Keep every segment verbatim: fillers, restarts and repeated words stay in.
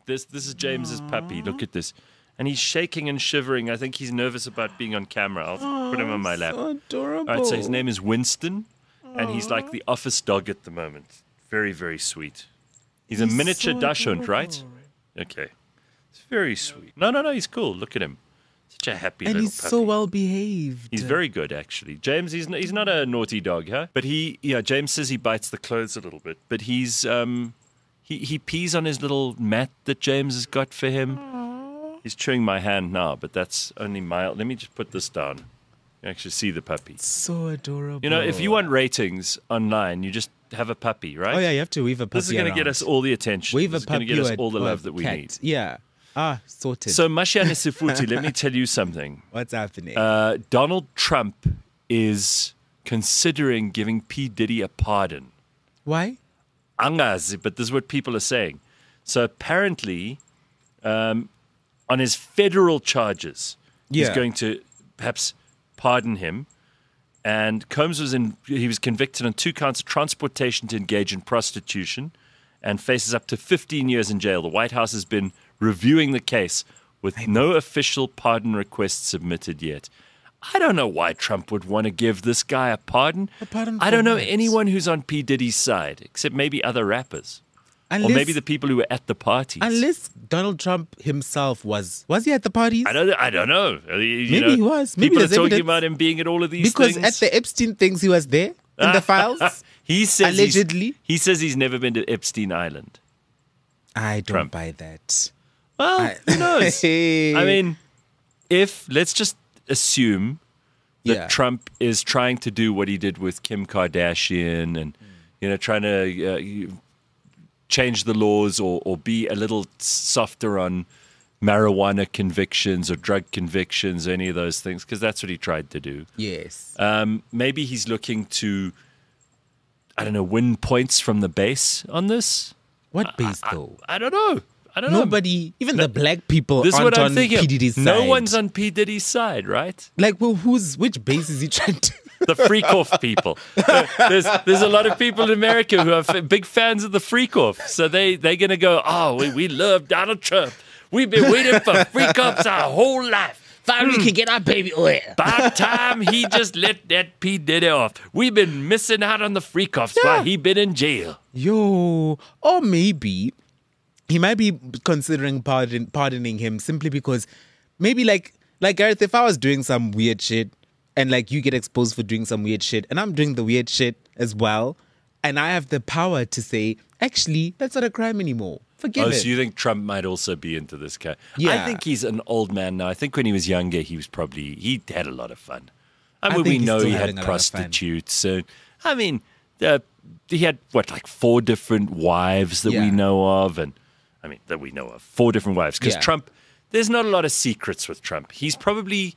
this this is James's puppy. Look at this. And he's shaking and shivering. I think he's nervous about being on camera. I'll oh, put him on my lap. So adorable. All right, so his name is Winston, and he's like the office dog at the moment. Very, very sweet. He's, he's a miniature so Dachshund, right? Okay. It's very sweet. No, no, no, he's cool. Look at him. Such a happy and little he's puppy. so well behaved. He's very good, actually. James, he's he's not a naughty dog, huh? But he, yeah, James says he bites the clothes a little bit. But he's, um, he, he pees on his little mat that James has got for him. He's chewing my hand now, but that's only mild. Let me just put this down. You actually see the puppy. So adorable. You know, if you want ratings online, you just have a puppy, right? Oh, yeah, you have to weave a puppy This is going to get us all the attention. Wave this a is going to puppy get us or all the or love that we cat. need. Yeah. Ah, sorted. So, Mashiane Sifuti, let me tell you something. What's happening? Uh, Donald Trump is considering giving P. Diddy a pardon. Why? Angazi, but this is what people are saying. So apparently, um, on his federal charges, Yeah. he's going to perhaps pardon him. And Combs was in, he was convicted on two counts of transportation to engage in prostitution and faces up to fifteen years in jail. The White House has been reviewing the case with no official pardon request submitted yet. I don't know why Trump would want to give this guy a pardon. A pardon I don't for know what? anyone who's on P. Diddy's side, except maybe other rappers. Unless, or maybe the people who were at the parties. Unless Donald Trump himself was. Was he at the parties? I don't, I don't know. You Maybe know, he was. Maybe people are there's talking evidence. about him being at all of these Because things. at the Epstein things, he was there in the files. he says he's- allegedly. He says he's never been to Epstein Island. I don't Trump. buy that. Well, I- who knows? I mean, if, let's just assume that Yeah. Trump is trying to do what he did with Kim Kardashian and, you know, trying to uh, change the laws or, or be a little softer on marijuana convictions or drug convictions or any of those things, because that's what he tried to do. Yes. Um, maybe he's looking to, I don't know, win points from the base on this. What base, though? I don't know. I don't know. Nobody, even the black people This is aren't what I'm on thinking. P. Diddy's side. No one's on P. Diddy's side, right? Like, well, who's, which base is he trying to... The freak off people. There's there's a lot of people in America who are f- big fans of the freak off. So they, they're going to go, oh, we, we love Donald Trump. We've been waiting for freak offs our whole life. Finally can get our baby oil. By time he just let that P. Diddy off. We've been missing out on the freak offs Yeah. while he been in jail. Yo, or maybe he might be considering pardon, pardoning him simply because maybe like, like Gareth, if I was doing some weird shit and like you get exposed for doing some weird shit and I'm doing the weird shit as well and I have the power to say, actually, that's not a crime anymore. Forgive Oh, it. so you think Trump might also be into this guy? Yeah. I think he's an old man now. I think when he was younger, he was probably, he had a lot of fun. I I mean, think we he's know still he having had a lot of fun. prostitutes. So, I mean, uh, he had, what, like four different wives that we Yeah. know of. And, I mean, that we know of. Four different wives. Because Yeah. Trump, there's not a lot of secrets with Trump. He's probably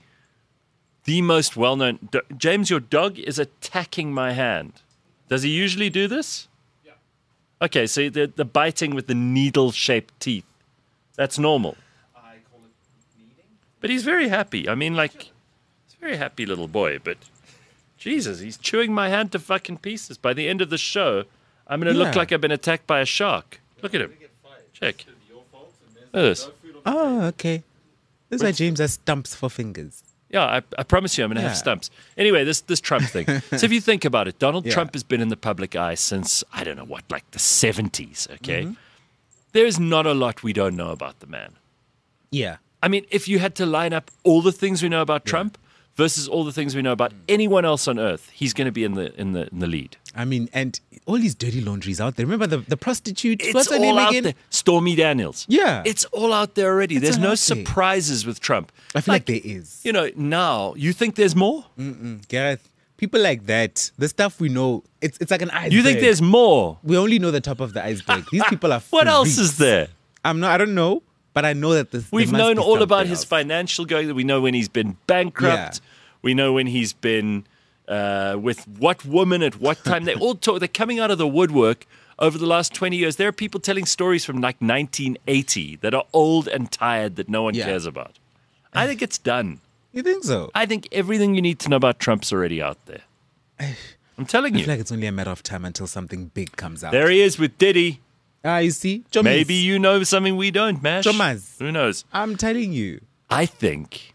the most well-known. Do- James, your dog is attacking my hand. Does he usually do this? Yeah. Okay, so the, the biting with the needle-shaped teeth, that's normal. I call it kneading. But he's very happy. I mean, like, he's a very happy little boy, but Jesus, he's chewing my hand to fucking pieces. By the end of the show, I'm going to look Yeah. like I've been attacked by a shark. Look at him. Get fired. Check. It's your fault. And there's Look at this. dog food on Oh, okay. This is why James has stumps for fingers. Yeah, I, I promise you I'm going to Yeah. have stumps. Anyway, this this Trump thing. So if you think about it, Donald Yeah. Trump has been in the public eye since, I don't know what, like the seventies, okay? Mm-hmm. There is not a lot we don't know about the man. Yeah. I mean, if you had to line up all the things we know about Trump versus all the things we know about anyone else on earth, he's going to be in the in the in the lead. I mean, and all these dirty laundries out there. Remember the, the prostitute? It's What's her all name out again? there. Stormy Daniels. Yeah. It's all out there already. It's There's all no out there. surprises with Trump. I feel like, there is. You know, now, you think there's more? Gareth, people like that, the stuff we know, it's it's like an iceberg. You think there's more? We only know the top of the iceberg. These people are What else freaks. is there? I'm not. I don't know, but I know that this. there We've must known be all about something his else. financial going. We know when he's been bankrupt. Yeah. We know when he's been uh, with what woman at what time. They all talk. They're coming out of the woodwork over the last twenty years. There are people telling stories from like nineteen eighty that are old and tired that no one Yeah. cares about. I think it's done. You think so? I think everything you need to know about Trump's already out there. I'm telling I you. feel like it's only a matter of time until something big comes out. There he is with Diddy. Ah, you see? Chomis. Maybe you know something we don't, Mash. Chomas. Who knows? I'm telling you. I think.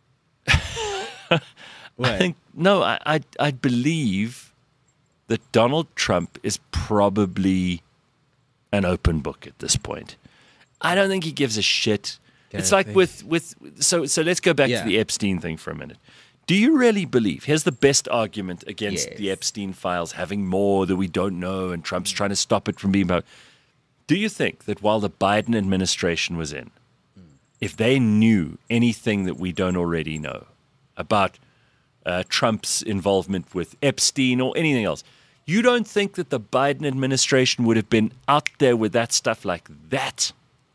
What? I think no. I, I I believe that Donald Trump is probably an open book at this point. I don't think he gives a shit. Get It's a like thing. with with so so. Let's go back Yeah. to the Epstein thing for a minute. Do you really believe? Here's the best argument against Yes. the Epstein files having more that we don't know, and Trump's trying to stop it from being about. Do you think that while the Biden administration was in, if they knew anything that we don't already know about uh, Trump's involvement with Epstein or anything else, you don't think that the Biden administration would have been out there with that stuff like that?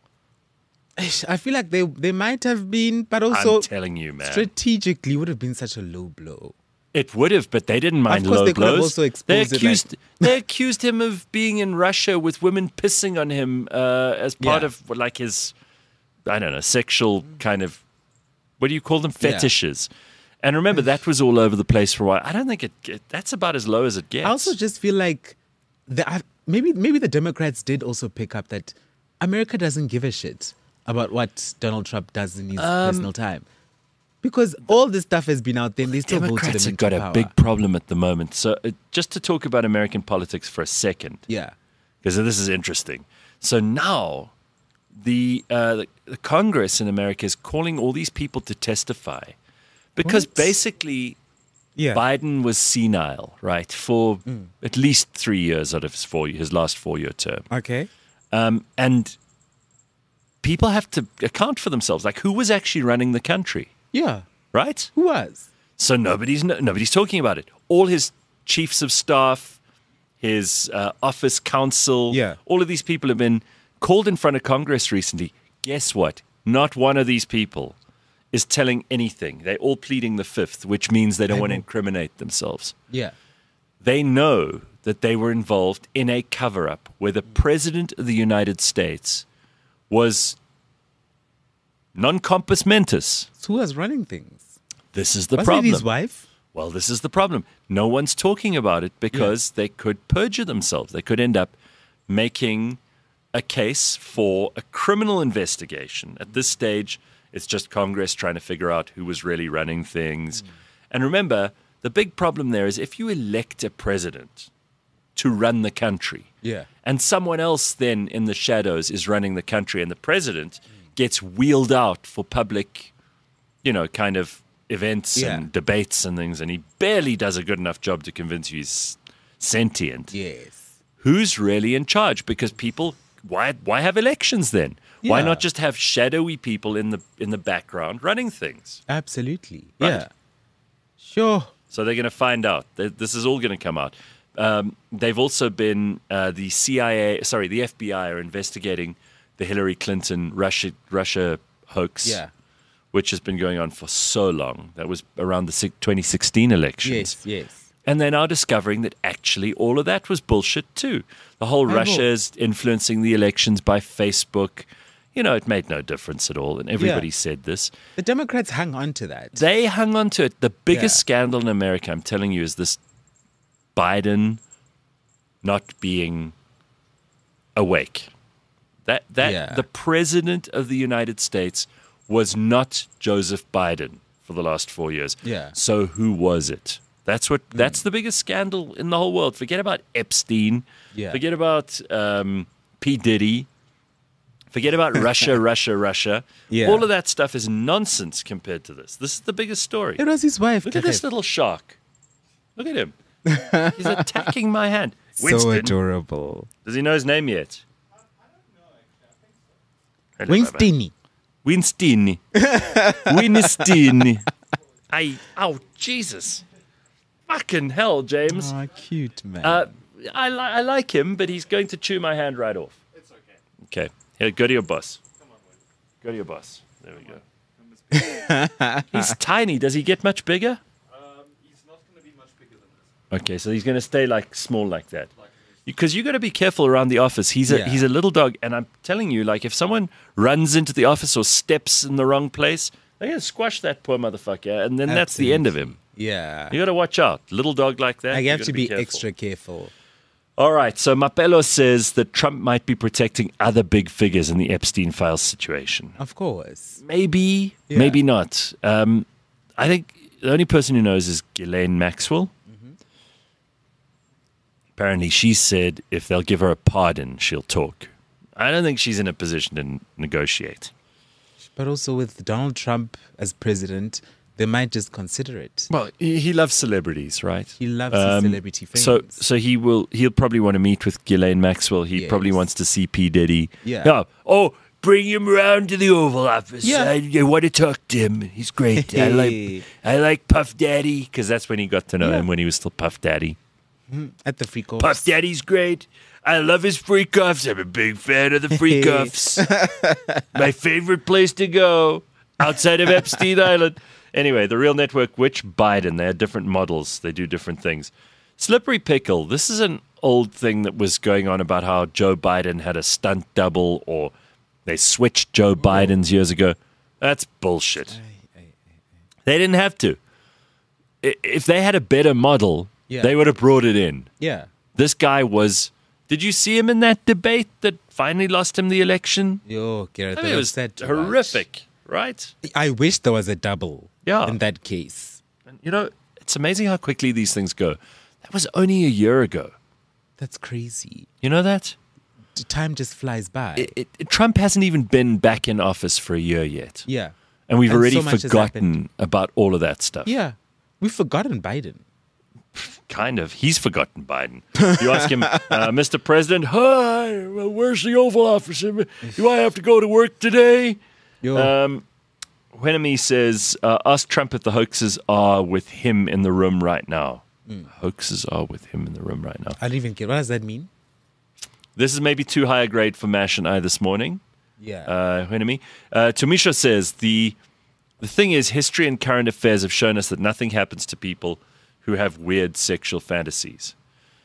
I feel like they they might have been, but also I'm telling you, man. strategically would have been such a low blow. It would have, but they didn't mind Of course, low they could have blows. also they exposed it, accused they accused him of being in Russia with women pissing on him uh, as part Yeah. of like his, I don't know, sexual kind of, what do you call them, Yeah. fetishes. And remember, that was all over the place for a while. I don't think it, it that's about as low as it gets. I also just feel like the, I- maybe maybe the Democrats did also pick up that America doesn't give a shit about what Donald Trump does in his Um, personal time, because all this stuff has been out there and they still voted Democrats him have into got a power. big problem at the moment. So uh, just to talk about American politics for a second, Yeah. because this is interesting. So now the, uh, the the Congress in America is calling all these people to testify because What? basically Yeah. Biden was senile, right, for at least three years out of his four his last four year term, Okay. um, and people have to account for themselves. Like, who was actually running the country, Yeah. right? Who was? So nobody's no, nobody's talking about it. All his chiefs of staff, his uh, office counsel, Yeah. all of these people have been called in front of Congress recently. Guess what? Not one of these people is telling anything. They're all pleading the fifth, which means they don't They want to won't. incriminate themselves. Yeah. They know that they were involved in a cover-up where the president of the United States was non compos mentis. So who was running things? This is the was problem. it his wife? Well, this is the problem. No one's talking about it because they could perjure themselves. They could end up making a case for a criminal investigation. At this stage, it's just Congress trying to figure out who was really running things. And remember, the big problem there is if you elect a president to run the country, Yeah. and someone else then in the shadows is running the country, and the president gets wheeled out for public, you know, kind of events Yeah. and debates and things, and he barely does a good enough job to convince you he's sentient. Yes. Who's really in charge? Because people, why why have elections then? Why Yeah. not just have shadowy people in the in the background running things? Absolutely. Right. Yeah. Sure. So they're going to find out. Th- This is all going to come out. Um, they've also been uh, the C I A, sorry, the F B I are investigating the Hillary Clinton Russia Russia hoax, Yeah. which has been going on for so long. That was around the si- twenty sixteen elections. Yes. Yes. And they're now discovering that actually all of that was bullshit too. The whole I Russia know. is influencing the elections by Facebook. You know, it made no difference at all. And everybody Yeah. said this. The Democrats hung on to that. They hung on to it. The biggest Yeah. scandal in America, I'm telling you, is this Biden not being awake. That that Yeah. the president of the United States was not Joseph Biden for the last four years. Yeah. So who was it? That's what. That's the biggest scandal in the whole world. Forget about Epstein. Yeah. Forget about um, P Diddy. Forget about Russia, Russia, Russia. Yeah. All of that stuff is nonsense compared to this. This is the biggest story. It was his wife. Look at this Gareth. little shark. Look at him. He's attacking my hand. So Winston. adorable. Does he know his name yet? Hello, Winstini. Baba. Winstini. Winstini. I. Oh, Jesus. Fucking hell, James. Oh, cute, man. Uh, I, li- I like him, but he's going to chew my hand right off. It's okay. Okay. Here, go to your boss. Come on, Win. Go to your boss. There we go. He's tiny. Does he get much bigger? Um, he's not going to be much bigger than this. Okay, so he's going to stay like small like that. Because you got to be careful around the office. He's a Yeah. he's a little dog, and I'm telling you, like if someone runs into the office or steps in the wrong place, they're going to squash that poor motherfucker, and then that's the end of him. yeah. You got to watch out. Little dog like that. I you have gotta to be, careful. extra careful. All right, so Mapelo says that Trump might be protecting other big figures in the Epstein files situation. Of course. Maybe, Yeah. maybe not. Um, I think the only person who knows is Ghislaine Maxwell. Mm-hmm. Apparently, she said if they'll give her a pardon, she'll talk. I don't think she's in a position to n- negotiate. But also with Donald Trump as president, they might just consider it. Well, he, he loves celebrities, right? He loves his celebrity fame. So, so he will. He'll probably want to meet with Ghislaine Maxwell. He Yes. probably wants to see P Diddy. Yeah. Oh, bring him around to the Oval Office. Yeah. I, I want to talk to him. He's great. I like. I like Puff Daddy because that's when he got to know Yeah. him when he was still Puff Daddy. At the freak offs. Puff Daddy's great. I love his freak offs. I'm a big fan of the freak offs. My favorite place to go outside of Epstein Island. Anyway, the Real Network, which Biden, they had different models. They do different things. Slippery Pickle, this is an old thing that was going on about how Joe Biden had a stunt double or they switched Joe Biden's years ago. That's bullshit. They didn't have to. I- If they had a better model, Yeah. they would have brought it in. Yeah. This guy was... Did you see him in that debate that finally lost him the election? Yo, Gareth, I that mean, it was sad to horrific, right? watch. I wish there was a double Yeah. in that case. And, you know, it's amazing how quickly these things go. That was only a year ago. That's crazy. You know that? The time just flies by. It, it, it- Trump hasn't even been back in office for a year yet. yeah. And we've And already so much has forgotten about all of that stuff. Yeah. We've forgotten Biden. Kind of. He's forgotten Biden. You ask him, uh, Mister President, hi, well, where's the Oval Office? Do I have to go to work today? Yo. Um, Wenemy says, uh, ask Trump if the hoaxes are with him in the room right now. Hoaxes are with him in the room right now. I don't even get. What does that mean? This is maybe too high a grade for Mash and I this morning. Yeah. Uh, Wenemy. Uh, Tomisha says, the, the thing is, history and current affairs have shown us that nothing happens to people who have weird sexual fantasies.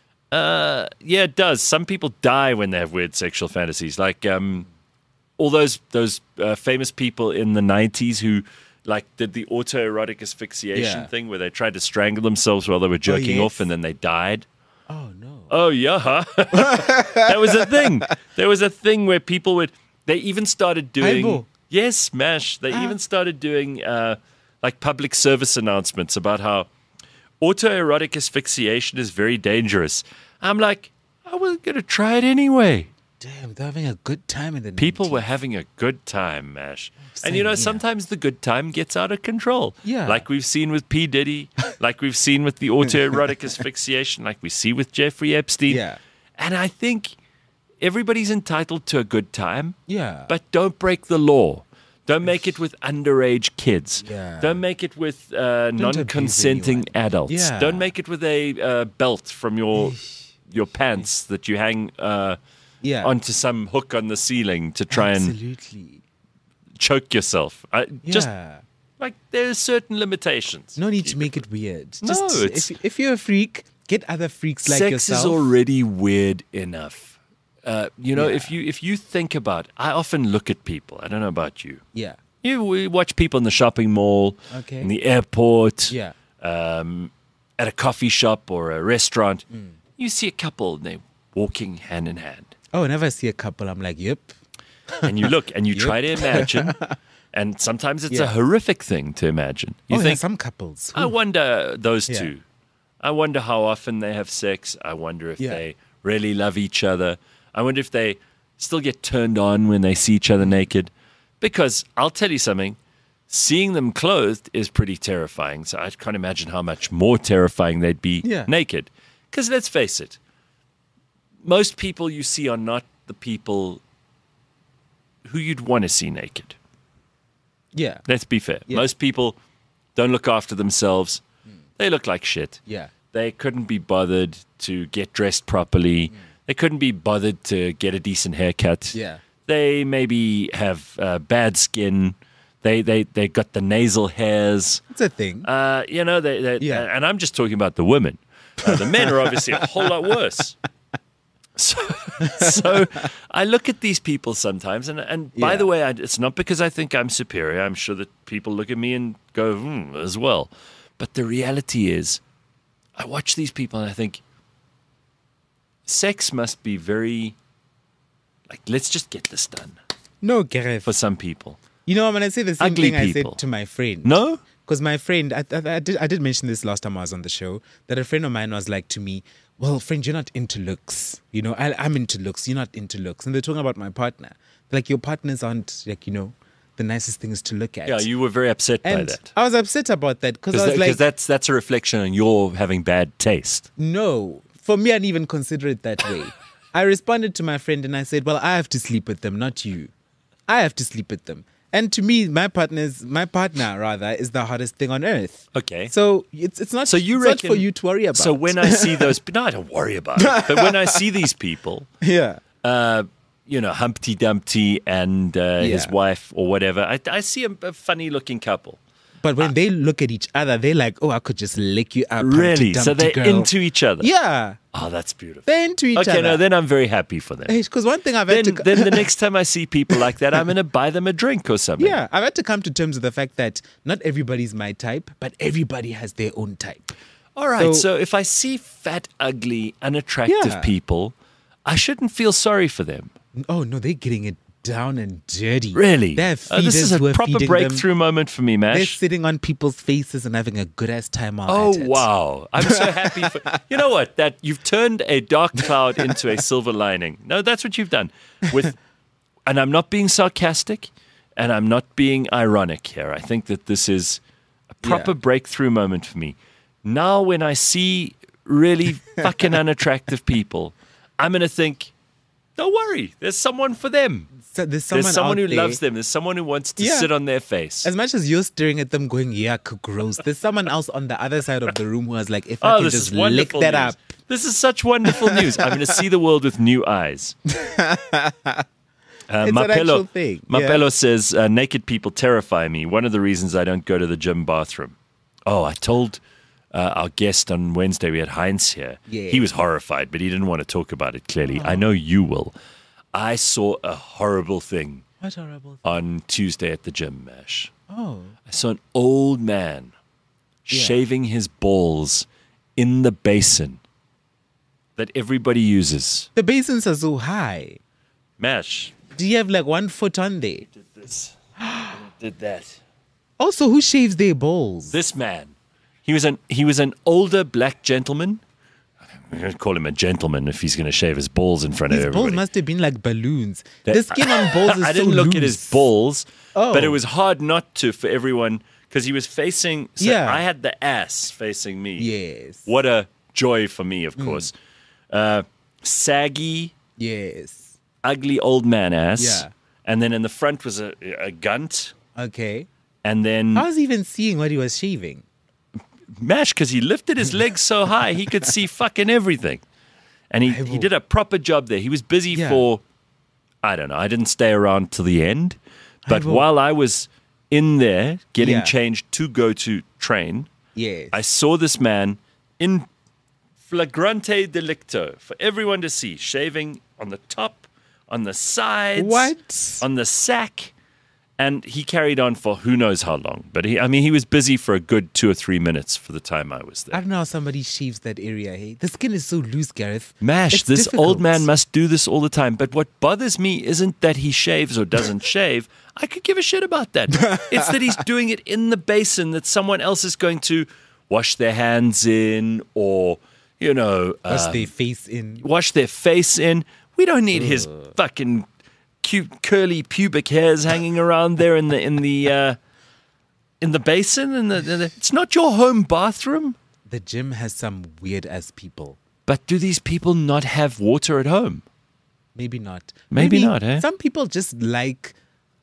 Uh, yeah, it does. Some people die when they have weird sexual fantasies. Like um, all those those uh, famous people in the nineties who like did the autoerotic asphyxiation Yeah. thing where they tried to strangle themselves while they were jerking yes. off and then they died. oh, no. Oh, yeah. That was a thing. There was a thing where people would, they even started doing, Aibo. yes, MASH, they even started doing uh, like public service announcements about how autoerotic asphyxiation is very dangerous. I'm like, I was going to try it anyway. Damn, they're having a good time in the People nineties. were having a good time, MASH. Same And you know, here. sometimes the good time gets out of control. Yeah. Like we've seen with P. Diddy, like we've seen with the autoerotic asphyxiation, like we see with Jeffrey Epstein. Yeah. And I think everybody's entitled to a good time, Yeah. but don't break the law. Don't make it with underage kids. Yeah. Don't make it with uh, abuse non-consenting anyone. adults. Yeah. Don't make it with a uh, belt from your your pants that you hang uh, yeah. onto some hook on the ceiling to try and Absolutely. choke yourself. I, Yeah. Just like there's certain limitations. No need to make it weird. No, Just, it's- if, if you're a freak, get other freaks like Sex yourself. is already weird enough. Uh, you know, Yeah. if you if you think about, I often look at people. I don't know about you. Yeah. You we watch people in the shopping mall, Okay. in the airport, Yeah. um, at a coffee shop or a restaurant. You see a couple and they're walking hand in hand, Oh, whenever I see a couple, I'm like, yep. and you look and you try to imagine, and sometimes it's a Yeah. horrific thing to imagine. You oh, yeah, think, some couples. I wonder those Yeah. two. I wonder how often they have sex. I wonder if Yeah. they really love each other. I wonder if they still get turned on when they see each other naked. Because I'll tell you something, seeing them clothed is pretty terrifying. So I can't imagine how much more terrifying they'd be Yeah. naked. Because let's face it, most people you see are not the people who you'd want to see naked. Yeah. Let's be fair. Yeah. Most people don't look after themselves. They look like shit. Yeah. They couldn't be bothered to get dressed properly. They couldn't be bothered to get a decent haircut. Yeah. They maybe have uh, bad skin. They they they got the nasal hairs. It's a thing. Uh, you know, they, they Yeah. and I'm just talking about the women. Uh, the men are obviously a whole lot worse. So, so I look at these people sometimes, and and by Yeah. the way, I, it's not because I think I'm superior. I'm sure that people look at me and go, hmm, as well. But the reality is, I watch these people and I think, sex must be very, like, let's just get this done No, Gareth. for some people. You know, I'm going to say the same Ugly thing people. I said to my friend. No? Because my friend, I, I, I, did, I did mention this last time I was on the show, that a friend of mine was like to me, well, friend, you're not into looks. You know, I, I'm into looks. You're not into looks. And they're talking about my partner. Like, your partners aren't, like, you know, the nicest things to look at. Yeah, you were very upset and by that. I was upset about that because I was Because like, that's, that's a reflection on your having bad taste. no. For me, I didn't even consider it that way. I responded to my friend and I said, well, I have to sleep with them, not you. I have to sleep with them. And to me, my partner's my partner rather is the hardest thing on earth. Okay. So it's it's not So you it's reckon, not for you to worry about. So when I see those, no, I don't worry about it. But when I see these people, yeah. uh, you know, Humpty Dumpty and uh, his Yeah. wife or whatever, I, I see a, a funny-looking couple. But when they look at each other, they're like, oh, I could just lick you up. Really? Humpty So they're Dumpty girl. into each other? Yeah. Oh, that's beautiful. They're into each okay, other. no, then I'm very happy for them. Because one thing I've Then, had to... then the next time I see people like that, I'm going to buy them a drink or something. Yeah, I've had to come to terms with the fact that not everybody's my type, but everybody has their own type. All right, so, So- if I see fat, ugly, unattractive Yeah. people, I shouldn't feel sorry for them. Oh, no, they're getting it down and dirty. Really? They have Oh, feeders this is a who are proper feeding breakthrough them. moment for me, They're Mash. sitting on people's faces and having a good-ass time while Oh, at it. wow. I'm so happy for you. Know what? That you've turned a dark cloud into a silver lining. No, that's what you've done. With, and I'm not being sarcastic and I'm not being ironic here. I think that this is a proper Yeah. breakthrough moment for me. Now, when I see really fucking unattractive people, I'm going to think, don't worry, there's someone for them. So there's someone, There's someone out who there, loves them. There's someone who wants to Yeah. sit on their face. As much as you're staring at them going, yuck, gross, there's someone else on the other side of the room who was like, if I Oh, can this just is lick wonderful that news. up. This is such wonderful news. I'm going to see the world with new eyes. Uh, It's an Mapelo, actual thing. Yeah. Mapelo says, uh, naked people terrify me. One of the reasons I don't go to the gym bathroom. Oh, I told uh, our guest on Wednesday, we had Heinz here. Yeah. He was horrified, but he didn't want to talk about it clearly. I know you will. I saw a horrible thing What horrible. on Tuesday at the gym, Mash. Oh. I saw an old man Yeah. shaving his balls in the basin that everybody uses. The basins are so high. Mash. Do you have like one foot on there? Did this. Did that. Also, who shaves their balls? This man. He was an he was an older black gentleman. I'm going to call him a gentleman if he's going to shave his balls in front His of balls everybody. must have been like balloons. That- The skin on balls is I so didn't look at his loose. balls, Oh. but it was hard not to for everyone because he was facing. So Yeah. I had the ass facing me. Yes. What a joy for me, Hmm. of course. Uh, saggy, Yes. ugly old man ass. Yeah. And then in the front was a, a gunt. Okay. And then I was even seeing what he was shaving. Mash, because he lifted his legs so high, he could see fucking everything. And he, he did a proper job there. He was busy Yeah. for, I don't know, I didn't stay around till the end. But will- while I was in there getting Yeah. changed to go to train, Yes. I saw this man in flagrante delicto for everyone to see, shaving on the top, on the sides, What? on the sack. And he carried on for who knows how long. But he, I mean, he was busy for a good two or three minutes for the time I was I there. don't know how somebody shaves that area. Hey, the skin is so loose, Gareth. Mash, It's this difficult. old man must do this all the time. But what bothers me isn't that he shaves or doesn't shave. I could give a shit about that. It's that he's doing it in the basin that someone else is going to wash their hands in or, you know, Wash uh, their face in. wash their face in. We don't need his fucking cute curly pubic hairs hanging around there in the in the uh, in the basin. And the, in the, it's not your home bathroom. The gym has some weird ass people. But do these people not have water at home? Maybe not. Maybe not, eh? Some people just like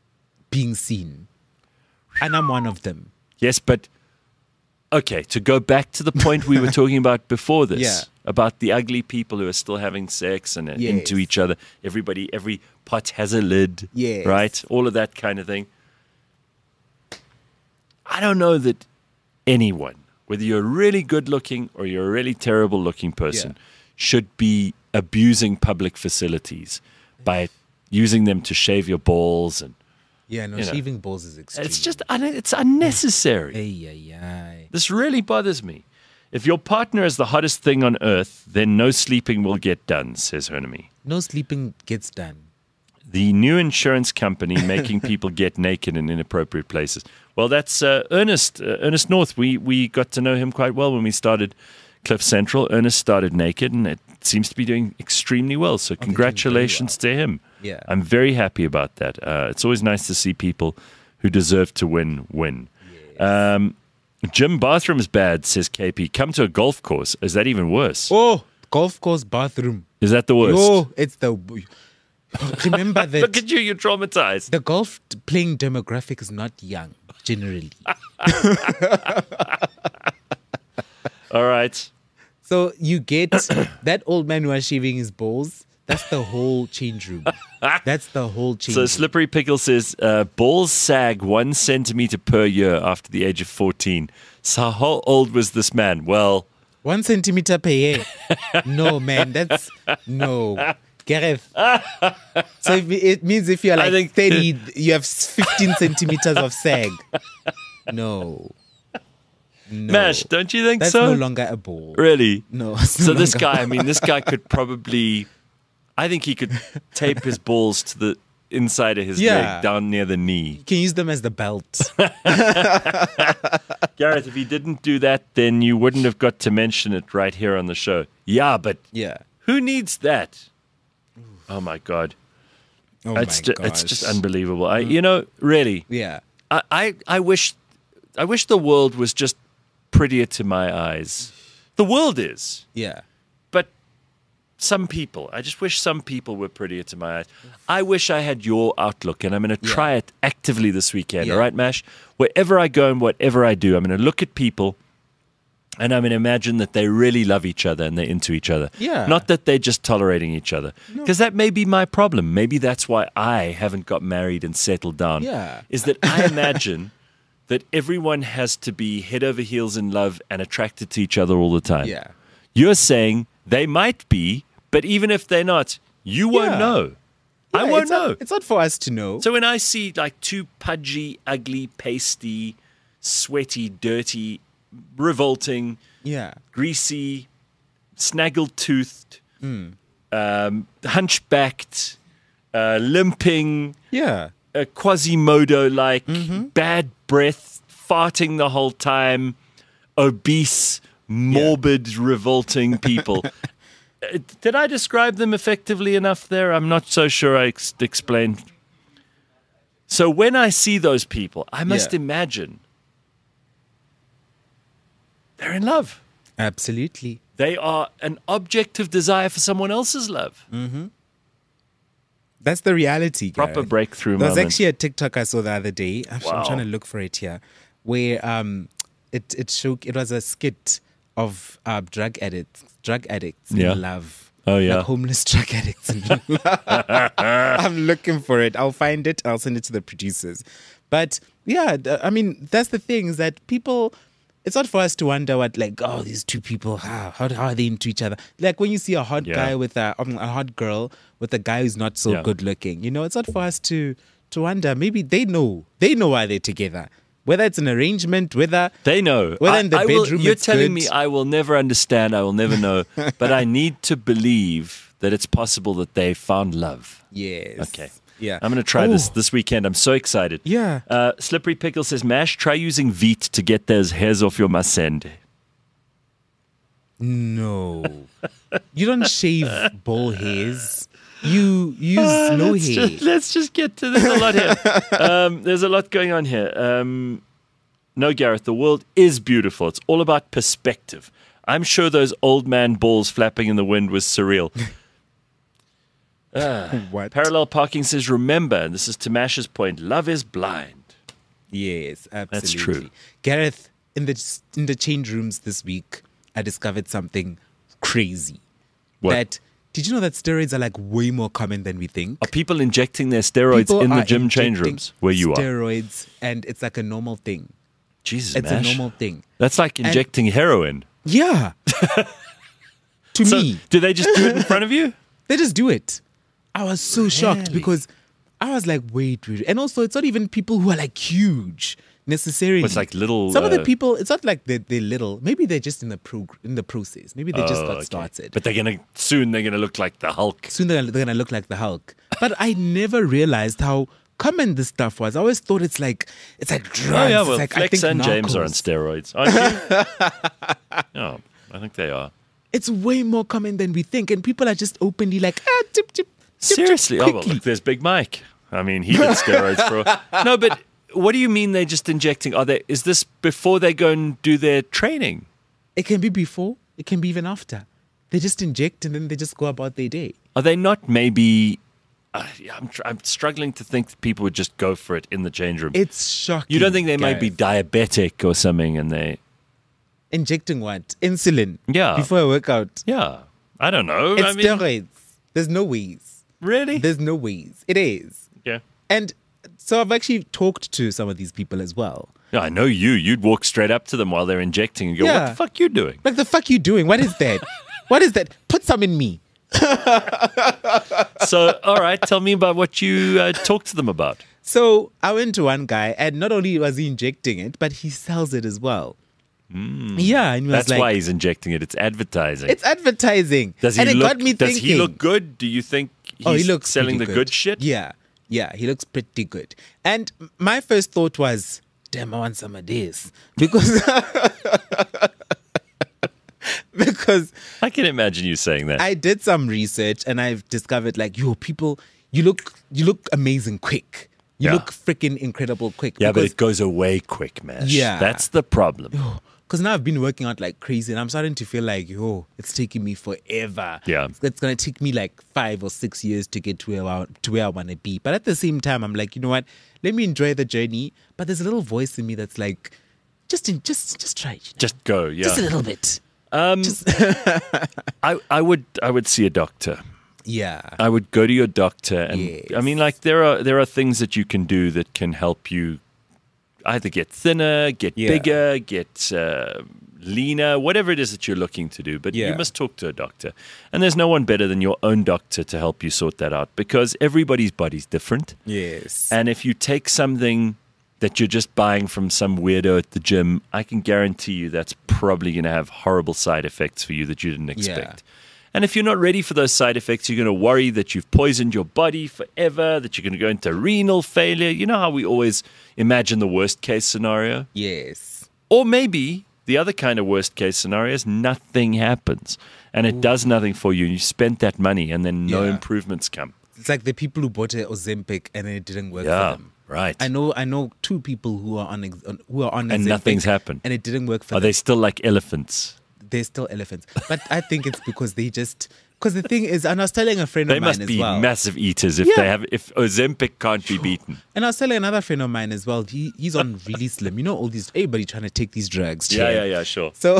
being seen. And I'm one of them. Yes, but okay, to go back to the point we were talking about before this, Yeah. about the ugly people who are still having sex and uh, Yes. into each other. Everybody, every pot has a lid, Yes. right? All of that kind of thing. I don't know that anyone, whether you're really good looking or you're a really terrible looking person, Yeah. should be abusing public facilities by using them to shave your balls, and Yeah, no, You know. shaving balls is extreme. it's just un- it's unnecessary. Ay, ay, ay. This really bothers me. If your partner is the hottest thing on earth, then no sleeping will get done, says Hernamy. No sleeping gets done. The new insurance company making people get naked in inappropriate places. Well, that's uh, Ernest, uh, Ernest North. We we got to know him quite well when we started Cliff Central. Ernest started naked, and it seems to be doing extremely well. So congratulations to him. Yeah. I'm very happy about that. Uh, it's always nice to see people who deserve to win, win. Yes. Um, gym bathroom's bad, says K P. Come to a golf course. Is that even worse? Oh, golf course bathroom. Is that the worst? Oh, it's the... Remember that... Look at you, you're traumatized. The golf playing demographic is not young, generally. All right. So you get that old man who was shaving his balls. That's the whole change room. That's the whole change So room. Slippery Pickle says, uh, balls sag one centimeter per year after the age of fourteen. So how old was this man? Well, One centimeter per year. No, man, that's no. Gareth. So if, it means if you're I like think- thirty, you have fifteen centimeters of sag. No. No. Mash, don't you think That's so? no longer a ball. Really? No. it's So no this longer- guy, I mean, this guy could probably, I think he could tape his balls to the inside of his Yeah. leg, down near the knee. You can use them as the belt. Gareth, if he didn't do that, then you wouldn't have got to mention it right here on the show. Yeah, but Yeah. who needs that? Oh my God. Oh it's, my ju- gosh. it's just unbelievable. I, you know, really, Yeah. I, I, I wish I wish the world was just prettier to my eyes. The world is. Yeah. But some people, I just wish some people were prettier to my eyes. I wish I had your outlook, and I'm going to Yeah. try it actively this weekend. Yeah. All right, Mash? Wherever I go and whatever I do, I'm going to look at people and I'm going to imagine that they really love each other and they're into each other. Yeah. Not that they're just tolerating each other. Because that may be my problem. Maybe that's why I haven't got married and settled down. Yeah. Is that I imagine that everyone has to be head over heels in love and attracted to each other all the time. Yeah. You're saying they might be, but even if they're not, you won't Yeah. know. I Yeah, won't it's know. Not, it's not for us to know. So when I see like two pudgy, ugly, pasty, sweaty, dirty, revolting, yeah. greasy, snaggle-toothed, Hmm. um, hunchbacked, uh, limping, Yeah. uh, Quasimodo-like, Mm-hmm. bad breath, farting the whole time, obese, morbid, revolting people. Uh, Did I describe them effectively enough there? I'm not so sure I ex- explained. So when I see those people, I must Yeah. imagine they're in love. Absolutely. They are an object of desire for someone else's love. That's the reality. Proper Gareth. breakthrough There was moment. actually a TikTok I saw the other day. I'm, I'm Wow. trying to look for it here, where um, it it showed it was a skit of uh, drug addicts, drug addicts Yeah. in love. Oh, yeah. like homeless drug addicts in love. I'm looking for it. I'll find it. I'll send it to the producers. But yeah, th- I mean, that's the thing is that people. It's not for us to wonder what, like, oh, these two people, how, how, how are they into each other? Like when you see a hot Yeah. guy with a, um, a hot girl with a guy who's not so Yeah. good looking, you know, it's not for us to to wonder. Maybe they know, they know why they're together. Whether it's an arrangement, whether They know. Whether I- in the I will- bedroom you're it's telling good. me I will never understand. I will never know. But I need to believe that it's possible that they found love. yes, Okay. yeah, I'm going to try this Oh, this weekend. I'm so excited. Yeah. Uh, Slippery Pickle says, Mash, try using Veet to get those hairs off your masende. No, you don't shave ball hairs. You use no Uh, let's, hair. just, let's just get to there's a lot here. Um, there's a lot going on here. Um, no, Gareth, the world is beautiful. It's all about perspective. I'm sure those old man balls flapping in the wind was surreal. What? Parallel Parking says, remember, and this is Tamash's point, love is blind. Yes, absolutely. That's true. Gareth, in the in the change rooms this week, I discovered something crazy. What? That did you know that steroids are like way more common than we think? Are people injecting their steroids People in the are gym change injecting rooms where you are? steroids, and it's like a normal thing. Jesus, It's Mash. a normal thing. That's like injecting heroin. Yeah. to So, me, do they just do it in front of you? they just do it. I was so shocked Really? because I was like, wait, wait. And also, it's not even people who are like huge. necessarily. It's like little. Some of the uh, people, it's not like they're, they're little. Maybe they're just in the pro in the process. Maybe they just oh, got okay. started. But they're gonna soon. They're gonna look like the Hulk. Soon they're, they're gonna look like the Hulk. But I never realized how common this stuff was. I always thought it's like it's like drugs. Oh yeah, well, it's like, I Flex think and James are on Narcos. steroids, aren't you? No, I think they are. It's way more common than we think, and people are just openly like, ah, tip, tip, tip, Seriously, tip, oh well, quickly. look, there's Big Mike. I mean, he did steroids for. A... No, but what do you mean they're just injecting? Are they? Is this before they go and do their training? It can be before, it can be even after. They just inject and then they just go about their day. Are they not maybe? Uh, I'm tr- I'm struggling to think that people would just go for it in the change room. It's shocking. You don't think they might be Gareth. diabetic or something, and they? Injecting what? Insulin. Yeah. Before a workout. Yeah, I don't know. It's I mean, steroids. There's no ways. really? There's no ways. It is. Yeah. And so I've actually talked to some of these people as well. Yeah, I know you. You'd walk straight up to them while they're injecting and go, "What Yeah. the fuck you doing?" Like, the fuck you doing? What is that? What is that? Put some in me. So, all right, tell me about what you uh, talked to them about. So I went to one guy, and not only was he injecting it, but he sells it as well. Yeah, and he was That's like, why he's injecting it. It's advertising. it's advertising. does he and it look? got me does thinking. he look good? Do you think he's oh, he looks selling pretty the good shit? Yeah, yeah, he looks pretty good. And my first thought was, damn, I want some of this because because I can imagine you saying that. I did some research and I've discovered like, yo, people, you look you look amazing quick. You Yeah. look freaking incredible quick. yeah, but because- it goes away quick, man. Yeah. That's the problem. Because now I've been working out like crazy and I'm starting to feel like, yo, it's taking me forever. Yeah. It's, it's going to take me like five or six years to get to where, I, to where I want to be. But at the same time, I'm like, you know what? Let me enjoy the journey. But there's a little voice in me that's like, just in, just just try it. Just go, yeah. Just a little bit. Um, I, I would I would see a doctor. Yeah. I would go to your doctor, and Yes. I mean, like there are there are things that you can do that can help you either get thinner, get Yeah. bigger, get uh, leaner, whatever it is that you're looking to do. But you Yeah. must talk to a doctor, and there's no one better than your own doctor to help you sort that out because everybody's body's different. Yes. And if you take something that you're just buying from some weirdo at the gym, I can guarantee you that's probably going to have horrible side effects for you that you didn't expect. And if you're not ready for those side effects, you're going to worry that you've poisoned your body forever, that you're going to go into renal failure. You know how we always imagine the worst case scenario? yes. Or maybe the other kind of worst case scenario is nothing happens and it does nothing for you. And you spent that money and then no Yeah. improvements come. It's like the people who bought a Ozempic and it didn't work Yeah, for them. right. I know I know two people who are on ex- on- who are on And Ozempic nothing's happened. and it didn't work for Are them. they still like elephants? They're still elephants. But I think it's because they just because the thing is, and I was telling a friend They of mine must as be well. massive eaters if Yeah. they have if Ozempic can't be beaten. And I was telling another friend of mine as well. He he's on really slim. You know, all these everybody trying to take these drugs. Yeah, Chan. yeah, yeah, sure. So,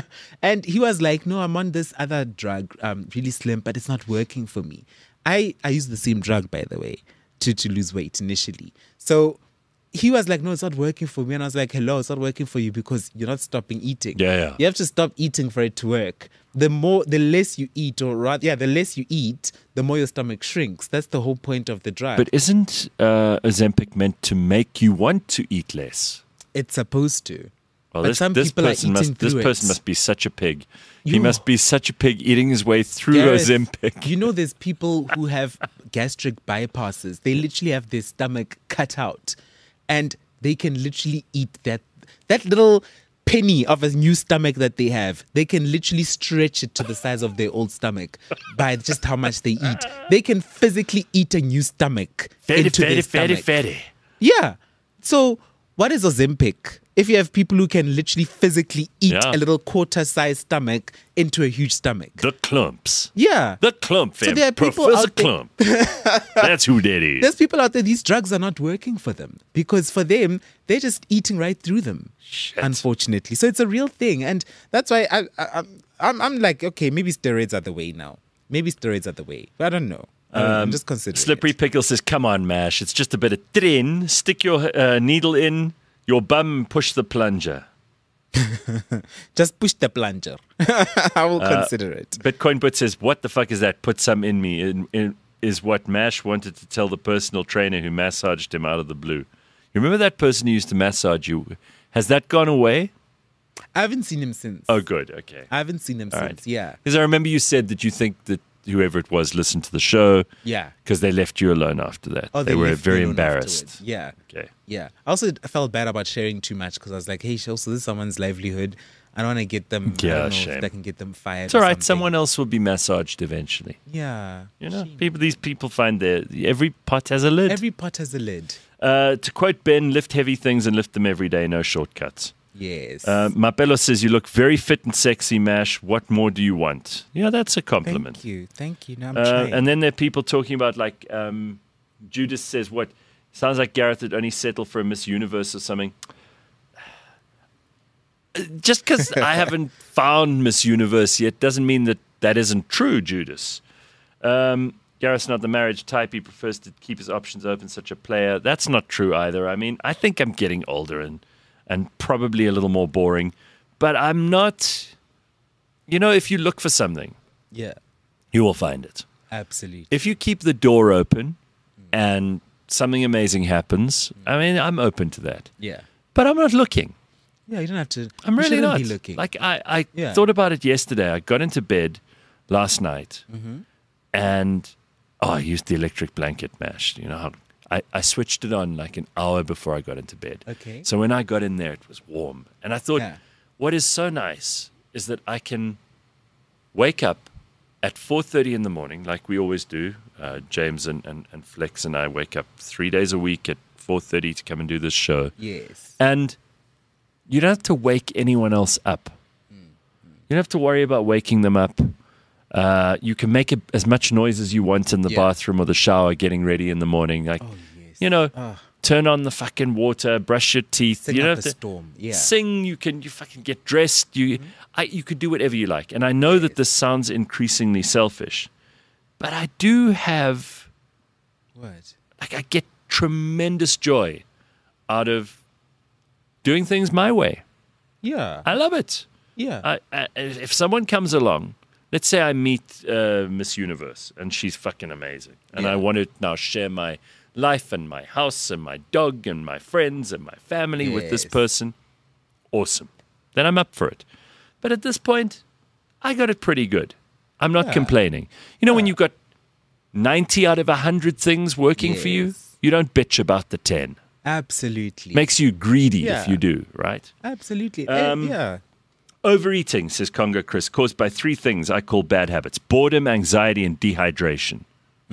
and he was like, "No, I'm on this other drug, um, really slim, but it's not working for me." I I use the same drug, by the way, to to lose weight initially. So he was like, "No, it's not working for me," and I was like, "Hello, it's not working for you because you're not stopping eating. Yeah, yeah. You have to stop eating for it to work. The more, the less you eat, or rather, yeah, the less you eat, the more your stomach shrinks. That's the whole point of the drug. But isn't uh, Ozempic meant to make you want to eat less? it's supposed to. Well, But this, some this people are person eating must this through person it. must be such a pig. He You- must be such a pig eating his way through Gareth, Ozempic. You know, there's people who have gastric bypasses. They literally have their stomach cut out, and they can literally eat that that little penny of a new stomach that they have. They can literally stretch it to the size of their old stomach by just how much they eat. They can physically eat a new stomach Fatty, into fatty, their fatty, stomach. fatty. Yeah. So what is Ozempic? If you have people who can literally physically eat Yeah. a little quarter-sized stomach into a huge stomach. The clumps. Yeah. The clump, So fam. there are people Professor out there- Clump. That's who that is. There's people out there, these drugs are not working for them because for them, they're just eating right through them, Shit. unfortunately. So it's a real thing. And that's why I, I, I'm, I'm, I'm like, okay, maybe steroids are the way now. Maybe steroids are the way. But I don't know. I don't know. I'm just considering Um, Slippery it. Pickle says, come on, MASH. It's just a bit of trin. Stick your uh, needle in your bum and push the plunger. Just push the plunger. I will Uh, consider it. Bitcoin But says, what the fuck is that? Put some in me. In, in, is what MASH wanted to tell the personal trainer who massaged him out of the blue. You remember that person who used to massage you? Has that gone away? I haven't seen him since. Oh, good. Okay. I haven't seen him All since. right. Yeah. Because I remember you said that you think that whoever it was listened to the show Yeah. because they left you alone after that. Oh, they, were left me very alone embarrassed. afterwards. Yeah. Okay. Yeah. I also felt bad about sharing too much because I was like, hey, also, this is someone's livelihood. I don't want to get them. I Yeah, don't know shame. if that can get them fired. It's all or right. something. Someone else will be massaged eventually. Yeah. You know, Shame. people. These people find their every pot has a lid. Every pot has a lid. Uh, to quote Ben, lift heavy things and lift them every day. No shortcuts. Yes. Uh, Mapelo says you look very fit and sexy, Mash. What more do you want? Yeah, that's a compliment. Thank you. Thank you. No, I'm Uh, trying. and then there are people talking about like um, Judas says what sounds like Gareth would only settle for a Miss Universe or something. Just because I haven't found Miss Universe yet doesn't mean that that isn't true, Judas. Um, Gareth's not the marriage type. He prefers to keep his options open, such a player. That's not true either. I mean, I think I'm getting older and, and probably a little more boring. But I'm not, you know, if you look for something, yeah. you will find it. Absolutely. If you keep the door open and something amazing happens, I mean, I'm open to that. Yeah. But I'm not looking. Yeah, you don't have to. I'm you really shouldn't not. be looking. Like I, I Yeah. thought about it yesterday. I got into bed last night, Mm-hmm. and oh, I used the electric blanket mash. You know, how I, I switched it on like an hour before I got into bed. Okay. So when I got in there, it was warm, and I thought, Yeah. what is so nice is that I can wake up at four thirty in the morning, like we always do. Uh, James and, and, and Flex and I wake up three days a week at four thirty to come and do this show. Yes. And you don't have to wake anyone else up. You don't have to worry about waking them up. Uh, you can make it as much noise as you want in the Yeah. bathroom or the shower getting ready in the morning. Like, Oh yes. you know, Ah. turn on the fucking water, brush your teeth. Sing you don't up have a to storm. Yeah. sing. You can you fucking get dressed. You I, you could do whatever you like. And I know that this sounds increasingly selfish, but I do have What? like I get tremendous joy out of doing things my way. Yeah. I love it. yeah. I, I, if someone comes along, let's say I meet uh, Miss Universe and she's fucking amazing, and Yeah. I want to now share my life and my house and my dog and my friends and my family with this Yes. person, awesome. Then I'm up for it. But at this point, I got it pretty good. I'm not Yeah. complaining. You know, when you've got ninety out of one hundred things working for you, Yes. you don't bitch about the ten. Absolutely. Makes you greedy Yeah. if you do, right? Absolutely. Eh, Um, yeah. Overeating, says Congo Chris, caused by three things I call bad habits: boredom, anxiety, and dehydration.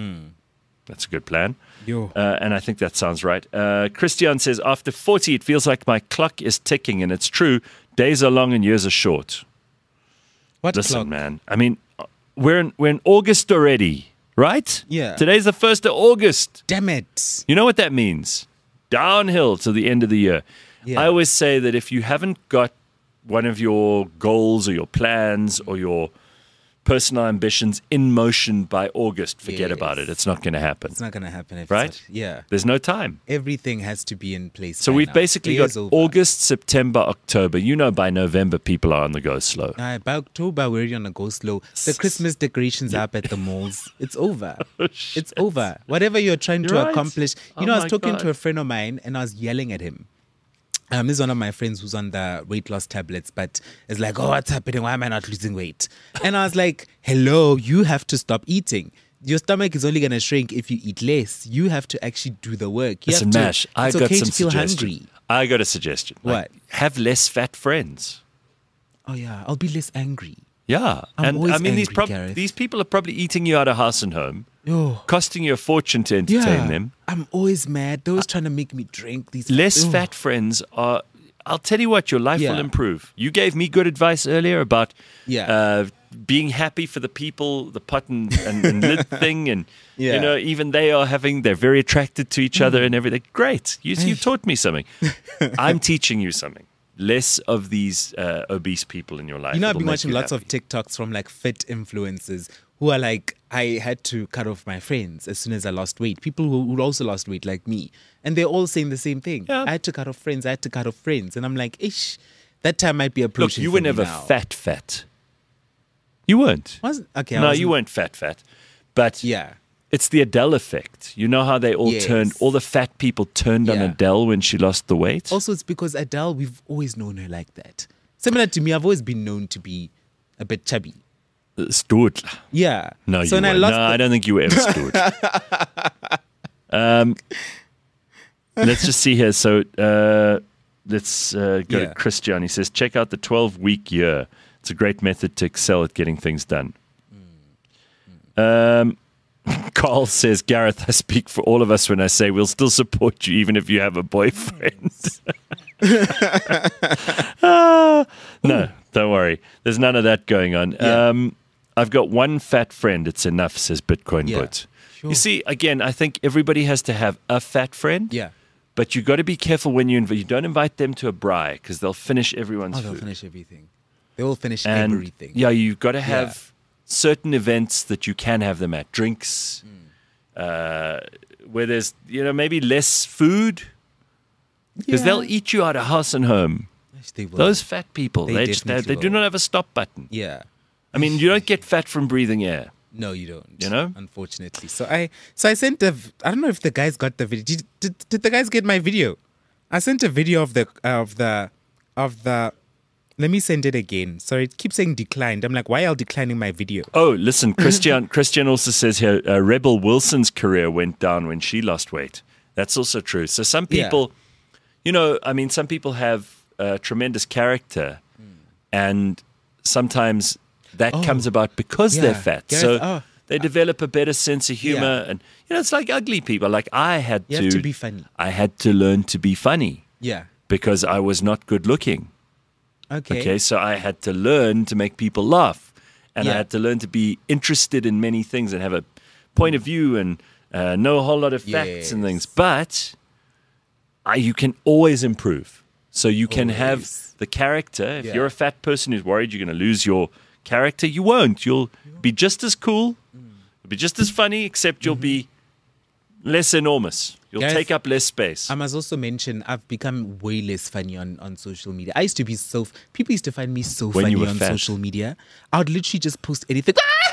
That's a good plan. Yo. Uh, and I think that sounds right. Uh, Christian says, after forty, it feels like my clock is ticking. And it's true. Days are long and years are short. What Listen, clock? man. I mean, uh, we're in, we're in August already, right? Yeah. Today's the first of August. Damn it. You know what that means? Downhill to the end of the year. Yeah. I always say that if you haven't got one of your goals or your plans or your personal ambitions in motion by August, forget about Yes. it. It's not going to happen. It's not going to happen. If Right? It's not, yeah. There's no time. Everything has to be in place. So by we've now. basically The got year's over. August, September, October. You know, by November, people are on the go slow. Uh, by October, we're already on a go slow. The Christmas decorations are up at the malls. It's over. It's over. Whatever you're trying You're to right. accomplish. You Oh know, I my was talking God. to a friend of mine and I was yelling at him. Um, this is one of my friends who's on the weight loss tablets, but it's like, oh, what's happening? Why am I not losing weight? And I was like, hello, you have to stop eating. Your stomach is only going to shrink if you eat less. You have to actually do the work. You Listen, have to, Mash, I it's got okay some to feel suggestion. hungry. I got a suggestion. Like, What? have less fat friends. Oh, yeah, I'll be less angry. Yeah. I'm and always I mean, these, angry, prob- Gareth. these people are probably eating you out of house and home, Oh. costing you a fortune to entertain them. I'm always mad. They're always trying to make me drink these. Less Ugh. fat friends are. I'll tell you what, your life will Yeah. improve. You gave me good advice earlier about Yeah. uh, being happy for the people, the pot and, and, and lid thing, and you Yeah. know, even they are having. They're very attracted to each other and everything. Great, you you taught me something. I'm teaching you something. Less of these uh, obese people in your life. You know, I've It'll been make watching you lots happy. of TikToks from like fit influencers who are like, I had to cut off my friends as soon as I lost weight. People who, who also lost weight like me. And they're all saying the same thing. Yeah. I had to cut off friends. I had to cut off friends. And I'm like, ish, that time might be Look, approaching. you for were me never now. fat, fat. You weren't. Was, okay, I No, wasn't- you weren't fat, fat. But Yeah. It's the Adele effect. You know how they all Yes. turned, all the fat people turned on Yeah. Adele when she lost the weight? Also, it's because Adele, we've always known her like that. Similar to me, I've always been known to be a bit chubby. Stood. Yeah. No, so you when I weren't. lost No, the- I don't think you were ever stood. um, let's just see here. So uh, let's uh, go Yeah. to Christian. He says, check out the twelve-week year. It's a great method to excel at getting things done. Um, Carl says, Gareth, I speak for all of us when I say we'll still support you even if you have a boyfriend. Ah, no, don't worry. There's none of that going on. Yeah. Um, I've got one fat friend. It's enough, says Bitcoin Yeah, Bot. sure. You see, again, I think everybody has to have a fat friend. Yeah. But you got to be careful when you invite. You don't invite them to a braai because they'll finish everyone's Oh, they'll food. finish everything. They will finish and everything. yeah, you've got to have certain events that you can have them at. Drinks, Hmm. uh, where there's you know maybe less food because they'll eat you out of house and home. Yes, they will. Those fat people, They they, just, they, definitely they do will. not have a stop button. Yeah. I mean, you don't get fat from breathing air. No, you don't. You know? Unfortunately. So I so I sent a v- I don't know if the guys got the video. Did, did, did the guys get my video? I sent a video of the of the of the let me send it again. Sorry, it keeps saying declined. I'm like, why are you declining my video? Oh, listen, Christian. Christian also says here, uh, Rebel Wilson's career went down when she lost weight. That's also true. So some Yeah. people, you know, I mean, some people have uh, tremendous character, and sometimes that Oh, comes about because they're yeah. fat. Gareth, so oh, they develop a better sense of humor, and you know, it's like ugly people. Like I had You to, have to be funny. I had to learn to be funny Yeah. because I was not good looking. Okay. Okay, so I had to learn to make people laugh, and I Yeah. had to learn to be interested in many things and have a point of view and uh, know a whole lot of facts and things. Yes. But I, you can always improve. So you can have Always. the character. If Yeah. you're a fat person who's worried you're going to lose your character, you won't. You'll be just as cool, you'll be just as funny, except you'll be less enormous. You'll Guys, take up less space. I must also mention I've become way less funny on, on social media. I used to be so f- people used to find me so When funny you were on fat. social media. I would literally just post anything.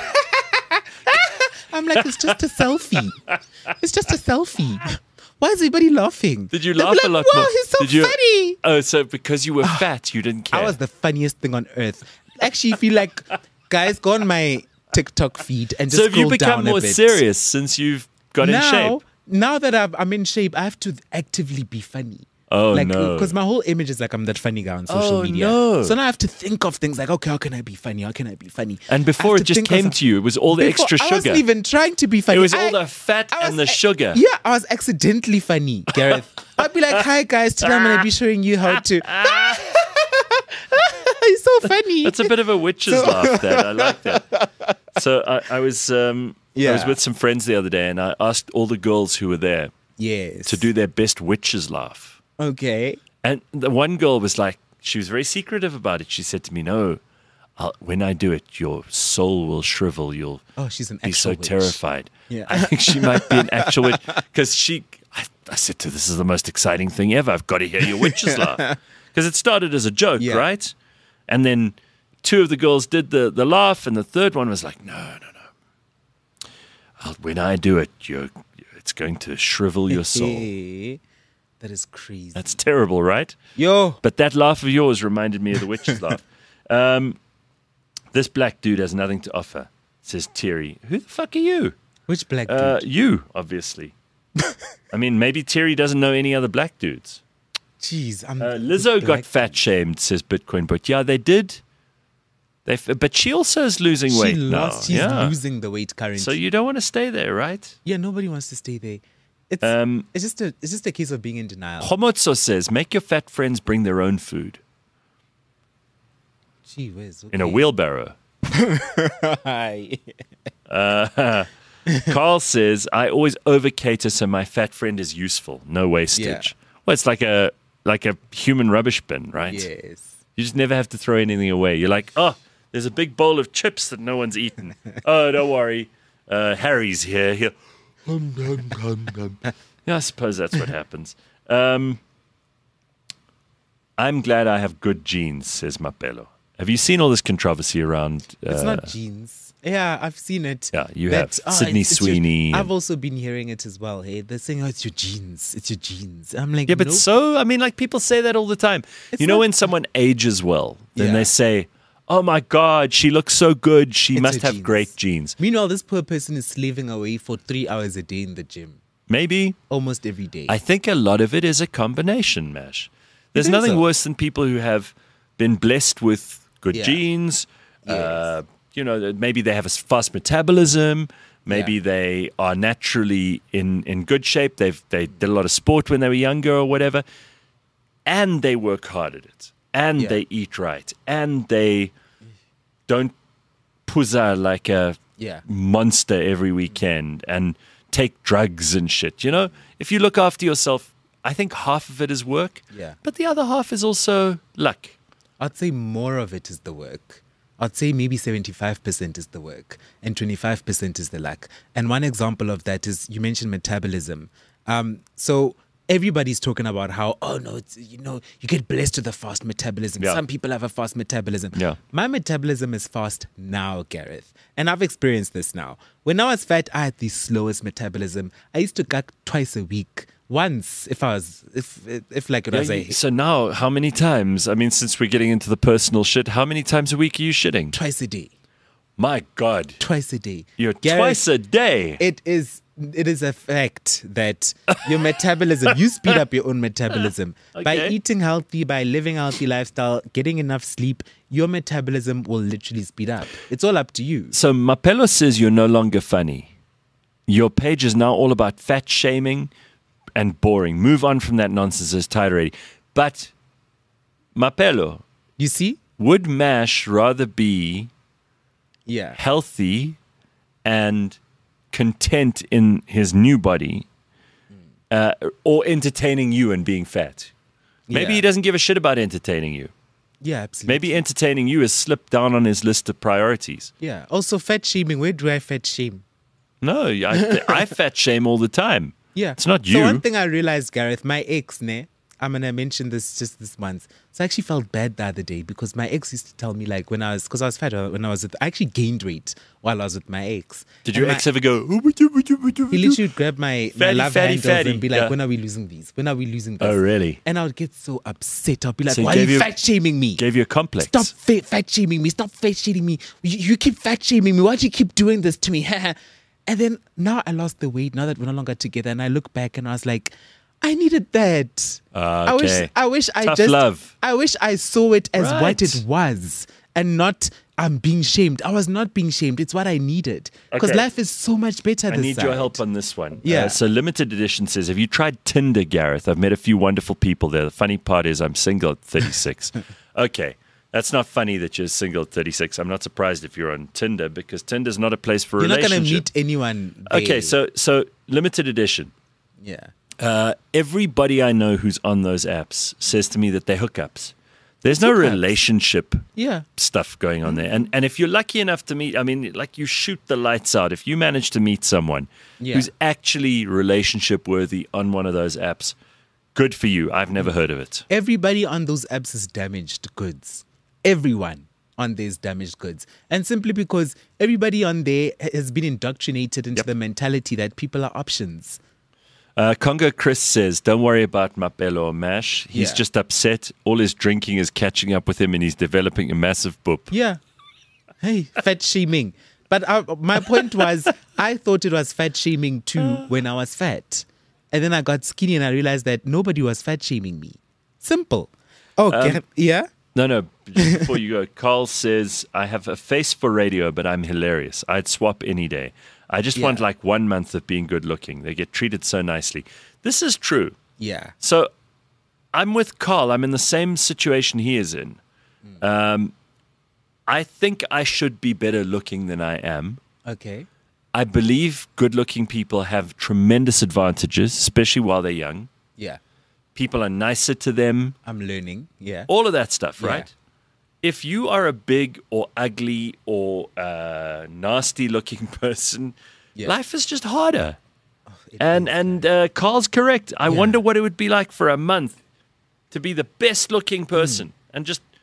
I'm like, it's just a selfie. It's just a selfie. Why is everybody laughing? Did you They'll be laugh like, a lot Wow, more? he's so Did you, funny. Oh, so because you were fat, you didn't care. I was the funniest thing on earth. Actually, if you like, guys, go on my TikTok feed and just so have you scroll down become a more bit. serious since you've got now, in shape? Now that I've, I'm in shape, I have to actively be funny. Oh, like, no. Because my whole image is like I'm that funny guy on social Oh, media. no. So now I have to think of things like, okay, how can I be funny? How can I be funny? And I before have it to just think of came some- to you, it was all the Before, extra I sugar. wasn't even trying to be funny. It was I- all the fat I and was the ac- sugar. Yeah, I was accidentally funny, Gareth. I'd be like, hi guys, today I'm going to be showing you how to. It's so funny. That's a bit of a witch's So- laugh. That I like that. So I, I was, um, I Yeah. was with some friends the other day, and I asked all the girls who were there Yes. to do their best witch's laugh. Okay. And the one girl was like, she was very secretive about it. She said to me, "No, I'll, when I do it, your soul will shrivel. You'll Oh, she's an be so actual witch. terrified." Yeah. I think she might be an actual witch because she. I, I said to her, "This is the most exciting thing ever. I've got to hear your witch's laugh," because it started as a joke, Yeah. right? And then two of the girls did the the laugh, and the third one was like, "No, no, no. I'll, when I do it, you're, it's going to shrivel your soul." Hey, that is crazy. That's terrible, right? Yo. But that laugh of yours reminded me of the witch's laugh. Um, this black dude has nothing to offer, says Terry. Who the fuck are you? Which black dude? Uh, you, obviously. I mean, maybe Terry doesn't know any other black dudes. Jeez, I'm. Uh, Lizzo black got fat shamed, says Bitcoin. But yeah, they did. They, f- but she also is losing She weight now. lost. She's yeah. losing the weight currently. So you don't want to stay there, right? yeah, nobody wants to stay there. It's Um, it's just a it's just a case of being in denial. Homotso says, make your fat friends bring their own food Gee whiz. in a okay. wheelbarrow. Hi. Carl says, I always over cater so my fat friend is useful. No wastage. Yeah. Well, it's like a like a human rubbish bin, right? Yes. You just never have to throw anything away. You're like, oh, there's a big bowl of chips that no one's eaten. Oh, don't worry. Uh, Harry's here. He'll... Yeah, I suppose that's what happens. Um, I'm glad I have good genes, says Mapelo. Have you seen all this controversy around? Uh, It's not genes. Yeah, I've seen it. Yeah, you That- have. oh, Sydney it's- it's your- Sweeney and- I've also been hearing it as well. Hey, they're saying, "Oh, it's your genes. It's your genes." I'm like, Yeah, but nope. so, I mean, like people say that all the time. It's you know, not- when someone ages well, then Yeah. they say, oh my God, she looks so good. She It's must her have genes. great genes. Meanwhile, this poor person is slaving away for three hours a day in the gym, Maybe. almost every day. I think a lot of it is a combination, Mash. There's think nothing so? worse than people who have been blessed with good Yeah. genes. Yes. Uh, you know, maybe they have a fast metabolism. Maybe Yeah. they are naturally in, in good shape. They've they did a lot of sport when they were younger or whatever. And they work hard at it. And Yeah. they eat right. And they don't puzza like a Yeah. monster every weekend and take drugs and shit. You know, if you look after yourself, I think half of it is work. Yeah. But the other half is also luck. I'd say more of it is the work. I'd say maybe seventy-five percent is the work and twenty-five percent is the luck. And one example of that is you mentioned metabolism. Um, so everybody's talking about how, oh no, it's, you know, you get blessed with a fast metabolism. Yeah. Some people have a fast metabolism. Yeah. My metabolism is fast now, Gareth. And I've experienced this now. When I was fat, I had the slowest metabolism. I used to gag twice a week. Once, if I was, if, if like it was Yeah, a, so now, how many times? I mean, since we're getting into the personal shit, how many times a week are you shitting? twice a day. My God. Twice a day. You're Gareth, twice a day. It is it is a fact that your metabolism, you speed up your own metabolism. By Okay. eating healthy, by living a healthy lifestyle, getting enough sleep, your metabolism will literally speed up. It's all up to you. So Mapelo says you're no longer funny. Your page is now all about fat shaming and boring. Move on from that nonsense. It's tired already. But Mapelo, You see? would Mash rather be Yeah. healthy and content in his new body uh, or entertaining you and being fat? Maybe Yeah. he doesn't give a shit about entertaining you. Yeah, absolutely. Maybe entertaining you has slipped down on his list of priorities. Yeah. Also, fat shaming. Where do I fat shame? No, I, I fat shame all the time. Yeah. It's not So you. one thing I realized, Gareth, my ex, ne, I'm gonna mention this just this once. So I actually felt bad the other day because my ex used to tell me like when I was because I was fat uh, when I was with I actually gained weight while I was with my ex. Did And your my- ex ever go, "Oh, would you, would you, would you, He would you?" literally would grab my, my Fatty, love fatty, handles fatty. and be like, Yeah. "When are we losing these? When are we losing this?" Oh, really? And I would get so upset. I'll be like, So he "Why are gave you you- fat shaming me? Gave you a complex. Stop fa- fat shaming me. Stop fat shaming me. You, you keep fat shaming me. Why do you keep doing this to me?" And then now I lost the weight. Now that we're no longer together, and I look back and I was like, I needed that. Ah, I wish. okay. I wish I Tough just. love. I wish I saw it as Right. what it was, and not I'm being shamed. I was not being shamed. It's what I needed because Okay. life is so much better. I this need your side. help on this one. Yeah. Uh, so limited edition says, have you tried Tinder, Gareth? I've met a few wonderful people there. The funny part is I'm single at thirty-six. Okay. That's not funny that you're single at thirty-six. I'm not surprised if you're on Tinder because Tinder's not a place for You're not relationship. going to meet anyone. There. Okay, so so limited edition. yeah. Uh, everybody I know who's on those apps says to me that they're hookups. There's no Hookups. relationship Yeah. stuff going on there. And and if you're lucky enough to meet, I mean, like you shoot the lights out. If you manage to meet someone Yeah. who's actually relationship worthy on one of those apps, good for you. I've never heard of it. Everybody on those apps is damaged goods. Everyone on there is damaged goods. And simply because everybody on there has been indoctrinated into Yep. the mentality that people are options. Uh, Congo Chris says, don't worry about Mapelo or Mash. He's Yeah. just upset. All his drinking is catching up with him and he's developing a massive boop. Yeah. Hey, fat shaming. But uh, my point was, I thought it was fat shaming too when I was fat. And then I got skinny and I realized that nobody was fat shaming me. Simple. Oh, Gareth- yeah? No, no. Just before you go, Carl says, I have a face for radio, but I'm hilarious. I'd swap any day. I just want Yeah. like one month of being good looking. They get treated so nicely. This is true. Yeah. So I'm with Carl. I'm in the same situation he is in. Um, I think I should be better looking than I am. Okay. I believe good looking people have tremendous advantages, especially while they're young. Yeah. People are nicer to them. I'm learning. Yeah. All of that stuff, Yeah. right? If you are a big or ugly or uh, nasty looking person, Yeah. life is just harder. It And is, and uh, Carl's correct. I Yeah. wonder what it would be like for a month to be the best looking person Hmm. and just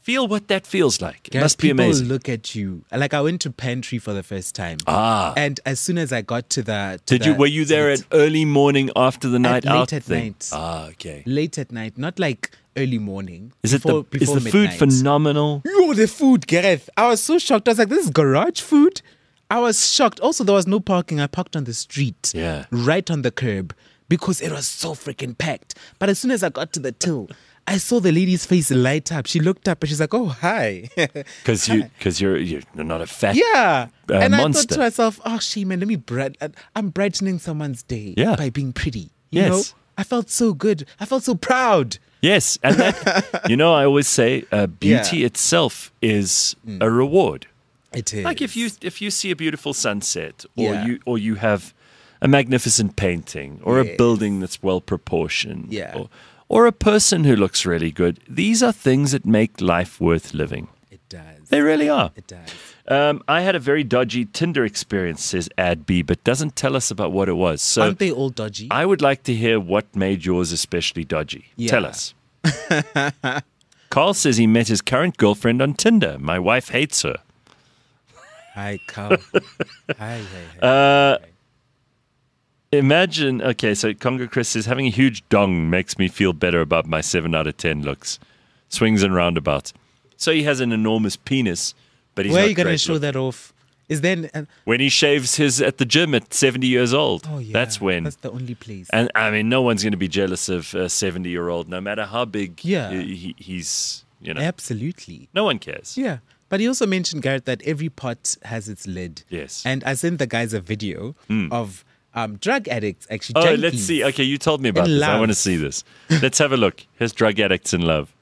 Feel what that feels like. It Guys, must be people amazing. look at you. Like I went to Pantry for the first time. Ah. And as soon as I got to the... To Did you? the Were you there at seat, early morning after the night late out at thing? night. Ah, okay. late at night, not like early morning. Is before, it the is before the food midnight. phenomenal? Yo, the food, Gareth. I was so shocked. I was like, this is garage food? I was shocked. Also, there was no parking. I parked on the street. Yeah. Right on the curb because it was so freaking packed. But as soon as I got to the till, I saw the lady's face light up. She looked up and she's like, oh, hi. Because you because you're you're not a fat yeah. uh, and I monster. thought to myself, oh, she, man, let me bright. I'm brightening someone's day Yeah. by being pretty. You Yes. know? I felt so good. I felt so proud. Yes, and that, you know, I always say uh, beauty Yeah. itself is a reward. It is. Like if you if you see a beautiful sunset, or Yeah. you or you have a magnificent painting, or a Yes. building that's well proportioned, Yeah. or, or a person who looks really good. These are things that make life worth living. It does. They really are. It does. Um, I had a very dodgy Tinder experience, says Ad B, but doesn't tell us about what it was. So Aren't they all dodgy? I would like to hear what made yours especially dodgy. Yeah. Tell us. Carl says he met his current girlfriend on Tinder. My wife hates her. Hi, Carl. hi, hi, hi. Uh, Imagine, okay, so Congo Chris says, having a huge dong makes me feel better about my seven out of ten looks. Swings and roundabouts. So he has an enormous penis, but he's Where not are you going to great show looking. that off? Is there... An, When he shaves his at the gym at seventy years old. oh, yeah. That's when. That's the only place. And I mean, no one's going to be jealous of a seventy-year-old, no matter how big Yeah. he, he's, you know. Absolutely. No one cares. Yeah. But he also mentioned, Garrett, that every pot has its lid. Yes. And I sent the guys a video of um, drug addicts actually. Oh, junkies. let's see. Okay, you told me about In this. I want to love. see this. Let's have a look. Here's drug addicts in love.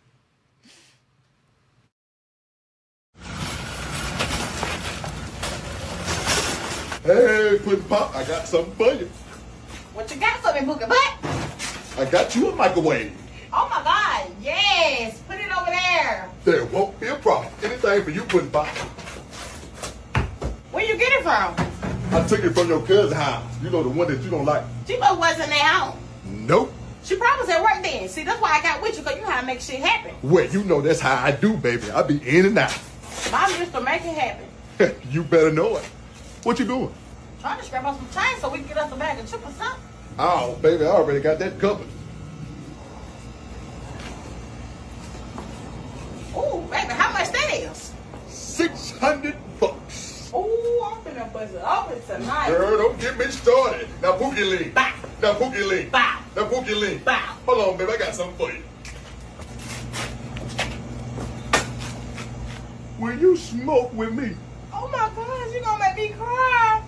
Hey, Puddin' Pop, I got something for you. What you got for me, Boogie Butt? I got you a microwave. Oh my God, yes. Put it over there. There won't be a problem. Anything for you, Puddin' Pop. Where you get it from? I took it from your cousin's house. You know, the one that you don't like. She must wasn't at home. Nope. She probably was at work then. See, that's why I got with you, because you know how to make shit happen. Well, you know that's how I do, baby. I be in and out. I'm used to make it happen. You better know it. What you doing? Trying to scrap up some change so we can get us a bag of chips or something. Oh, baby, I already got that covered. Ooh, baby, how much that is? Six hundred bucks. Ooh, I'm finna buzz it open tonight. Girl, don't get me started. Now, Pookie Lee. Bow. Now, Pookie Lee. Bow. Now, Pookie Lee. Bow. Hold on, baby. I got something for you. Will you smoke with me? Oh my God, you gonna make me cry.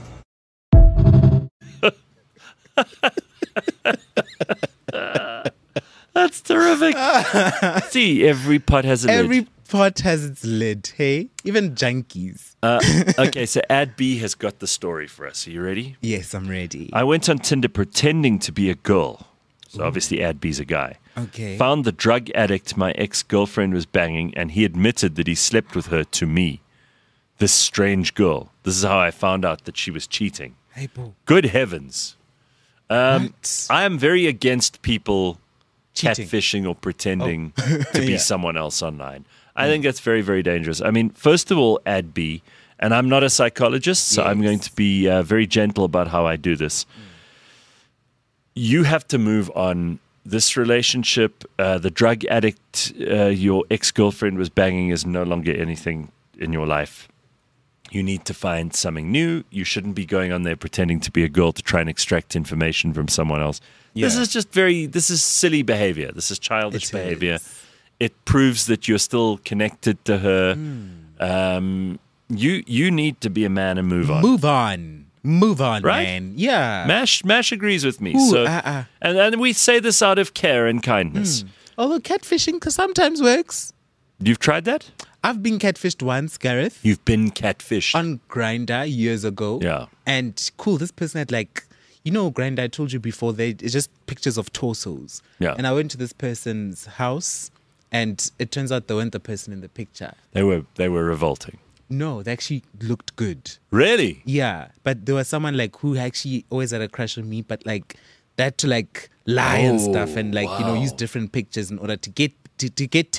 That's terrific. See, every pot has a Every lid. pot has its lid, hey? Even junkies. Uh, okay, so Ad B has got the story for us. Are you ready? Yes, I'm ready. I went on Tinder pretending to be a girl. So obviously Ad B's a guy. Okay. Found the drug addict my ex-girlfriend was banging, and he admitted that he slept with her to me. This strange girl. This is how I found out that she was cheating. Hey, bro. Good heavens. Um, What? I am very against people Cheating. catfishing or pretending to be Yeah. someone else online. I think that's very, very dangerous. I mean, first of all, Ad B, and I'm not a psychologist, so I'm Yes. going to be uh, very gentle about how I do this. You have to move on. This relationship, uh, the drug addict uh, your ex-girlfriend was banging is no longer anything in your life. You need to find something new. You shouldn't be going on there pretending to be a girl to try and extract information from someone else. This Yeah. is just very, this is silly behavior. This is childish It behavior. is. It proves that you're still connected to her. Hmm. Um, you you need to be a man and move on. Move on. Move on, Right? man. Yeah. Mash Mash agrees with me. Ooh, so, uh, uh. and and we say this out of care and kindness. Although catfishing c- sometimes works. You've tried that? I've been catfished once, Gareth, You've been catfished. on Grindr years ago. Yeah. And cool, this person had like, you know, Grindr, I told you before, they it's just pictures of torsos. Yeah. And I went to this person's house, and it turns out they weren't the person in the picture. they were they were revolting. No, they actually looked good. Really? Yeah, but there was someone like who actually always had a crush on me, but like they had to like lie and Oh, stuff and like you know use wow. different pictures in order to get to, to get to me.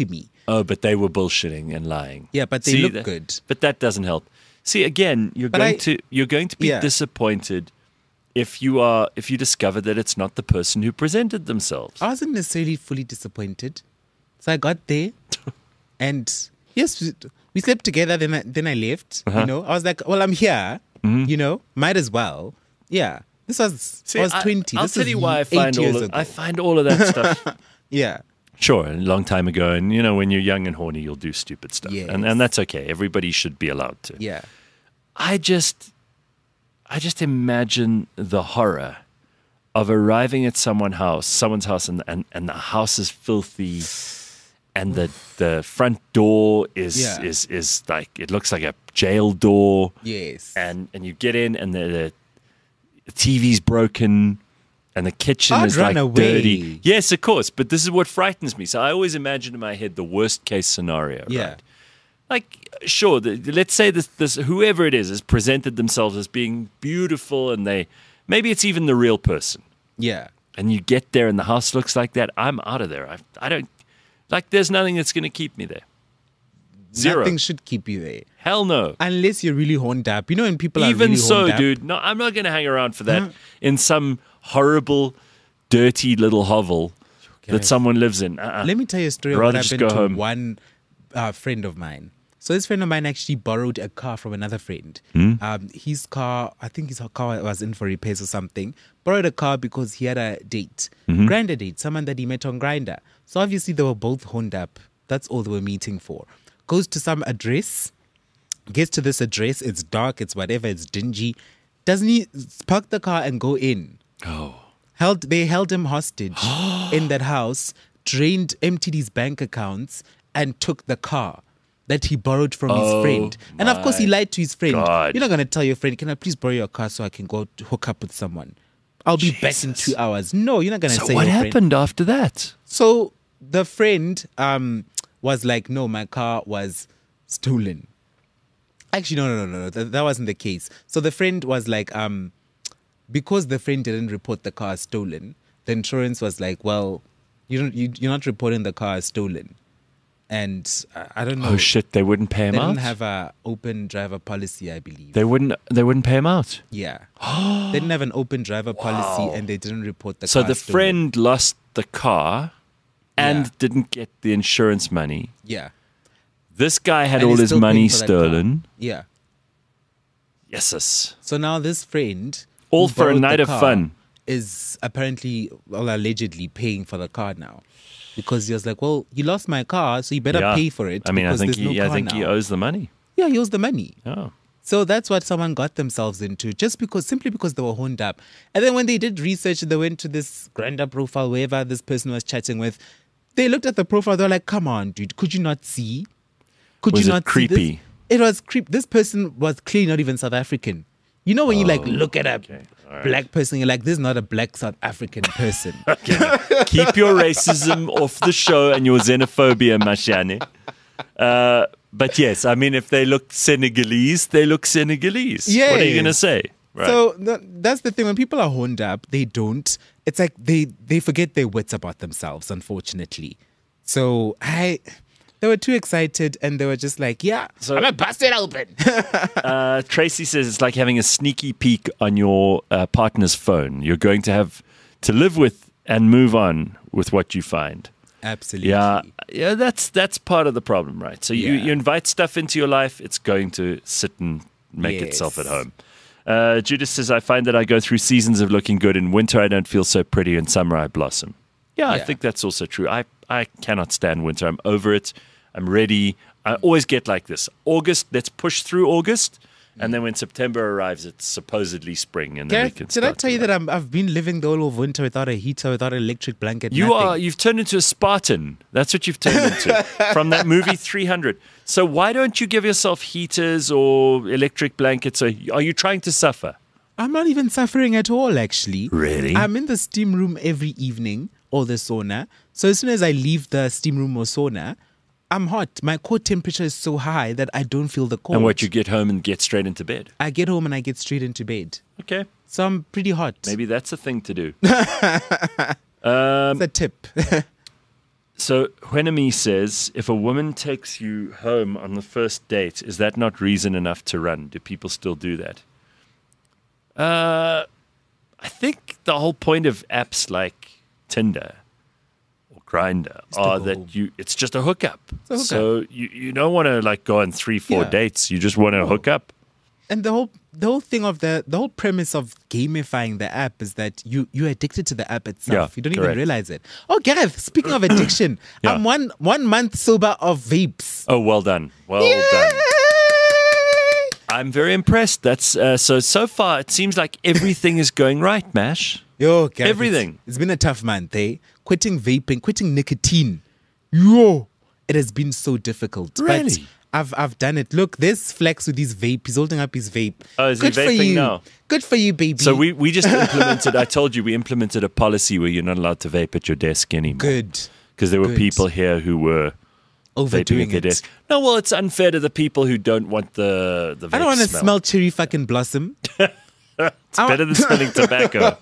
Oh, but they were bullshitting and lying. Yeah, but they See, look that- good. But that doesn't help. See, again, you're But going I- to you're going to be Yeah. disappointed if you are if you discover that it's not the person who presented themselves. I wasn't necessarily fully disappointed. So I got there, and yes, we, we slept together. Then I, then I left. Uh-huh. You know, I was like, well, I'm here. Mm-hmm. You know, might as well. Yeah, this was See, I was I- twenty. I'll this tell was you why I eight find years all of, ago. I find all of that stuff. yeah, Sure, a long time ago, and you know, when you're young and horny, you'll do stupid stuff, Yes. and and that's okay. Everybody should be allowed to. yeah. I just, I just imagine the horror of arriving at someone's house, someone's house, and and, and the house is filthy, and the the front door is Yeah. is is like it looks like a jail door, Yes. and and you get in, and the, the T V's broken. And the kitchen I'd is run like away. dirty. Yes, of course. But this is what frightens me. So I always imagine in my head the worst case scenario. Yeah. Right? Like, sure, the, let's say this, this whoever it is has presented themselves as being beautiful, and they maybe it's even the real person. yeah. And you get there, and the house looks like that. I'm out of there. I, I don't like. There's nothing that's going to keep me there. Zero. Nothing should keep you there Hell no. unless you're really horned up. You know, when people are Even really so, horned up, dude. No, I'm not going to hang around for that in some horrible, dirty little hovel that Guys, someone lives in. Uh-uh. Let me tell you a story of what Rather just happened go to home. one uh, friend of mine. So this friend of mine actually borrowed a car from another friend. Hmm? Um, his car, I think his car was in for repairs or something. Borrowed a car because he had a date, Mm-hmm. Grindr date, someone that he met on Grindr. So obviously they were both horned up. That's all they were meeting for. Goes to some address, gets to this address. It's dark. It's whatever. It's dingy. Doesn't he park the car and go in? Oh. Held they held him hostage in that house, drained, emptied his bank accounts, and took the car that he borrowed from his Oh friend. And of course, he my lied to his friend. God. You're not gonna tell your friend, "Can I please borrow your car so I can go to hook up with someone? I'll be back in Jesus. two hours." No, you're not gonna So say. what your friend. happened after that? So the friend um was like, "No, my car was stolen." Actually, no, no, no, no, that, that wasn't the case. So the friend was like, um, because the friend didn't report the car as stolen, the insurance was like, "Well, you don't, you, you're not reporting the car as stolen," and uh, I don't know. Oh shit! They wouldn't pay him They out. didn't have a open driver policy, I believe. they wouldn't. They wouldn't pay him out. yeah, they didn't have an open driver policy, and they didn't report the So car. the as stolen. friend lost the car, and Yeah. didn't get the insurance money. yeah, This guy had And all he's his still money paying for that car. stolen. yeah. Yeses. So now this friend, All who for a borrowed the night of car, fun. is apparently, well, allegedly paying for the car now, because he was like, "Well, you lost my car, so you better Yeah. pay for it." I mean, I because think there's he. no I car think he now." owes the money. Yeah, he owes the money. Oh. So that's what someone got themselves into, just because, simply because they were honed up. And then when they did research, they went to this Grindr profile, wherever this person was chatting with. They looked at the profile. They were like, "Come on, dude, could you not see? Could Was you it not see creepy? this?" It was creep. This person was clearly not even South African. You know when you Oh, like look at a black person, you're like, "This is not a black South African person." Keep your racism off the show and your xenophobia, Mashani. Uh, but yes, I mean, if they look Senegalese, they look Senegalese. What are you Yes. going to say? Right. So th- that's the thing. When people are horned up, they don't. It's like they they forget their wits about themselves. Unfortunately, so I. They were too excited, and they were just like, "Yeah, So- I'm gonna bust it open." Uh, Tracy says it's like having a sneaky peek on your uh, partner's phone. You're going to have to live with and move on with what you find. Absolutely. Yeah, yeah, that's that's part of the problem, right? So you, Yeah. you invite stuff into your life, it's going to sit and make itself at Yes. home. Uh, Judith says, I find that I go through seasons of looking good. In winter, I don't feel so pretty. In summer, I blossom. Yeah, I Yeah. think that's also true. I, I cannot stand winter. I'm over it. I'm ready. I always get like this. August, let's push through August. And then when September arrives, it's supposedly spring. And then we Gareth, can did I start tell to you that I'm, I've been living the whole of winter without a heater, without an electric blanket? You nothing. are you've turned into a Spartan. That's what you've turned into from that movie three hundred. So why don't you give yourself heaters or electric blankets? Or are you trying to suffer? I'm not even suffering at all, actually. Really? I'm in the steam room every evening, or the sauna. So as soon as I leave the steam room or sauna, I'm hot. My core temperature is so high that I don't feel the cold. And what, you get home and get straight into bed? I get home and I get straight into bed. Okay, So I'm pretty hot. maybe that's a thing to do. It's a tip. So Huenemi says, if a woman takes you home on the first date, is that not reason enough to run? Do people still do that? Uh, I think the whole point of apps like Tinder or Grindr are go that home. you it's just a hookup. a hookup. So you, you don't want to like go on three, four Yeah. dates. You just want to hook up. And the whole the whole thing of the the whole premise of gamifying the app is that you you're addicted to the app itself. Yeah, you don't correct. even realize it. Oh, Gareth, speaking of addiction, Yeah. I'm one one month sober of vapes. Oh, well done. Well done. I'm very impressed. That's uh, so so far. It seems like everything is going right, Mash. Yo, Gareth, Everything. It's, it's been a tough month, eh? Quitting vaping, quitting nicotine. Yo, it has been so difficult. But Really? I've I've done it. Look, there's Flex with his vape. He's holding up his vape. Oh, is he Good for vaping you. now? Good for you, baby. So we we just implemented. I told you we implemented a policy where you're not allowed to vape at your desk anymore. good. Because there were Good. people here who were vaping Overdoing at their it. desk. No, well, it's unfair to the people who don't want the the vape I don't want to smell. smell cherry fucking blossom. It's better than smelling tobacco.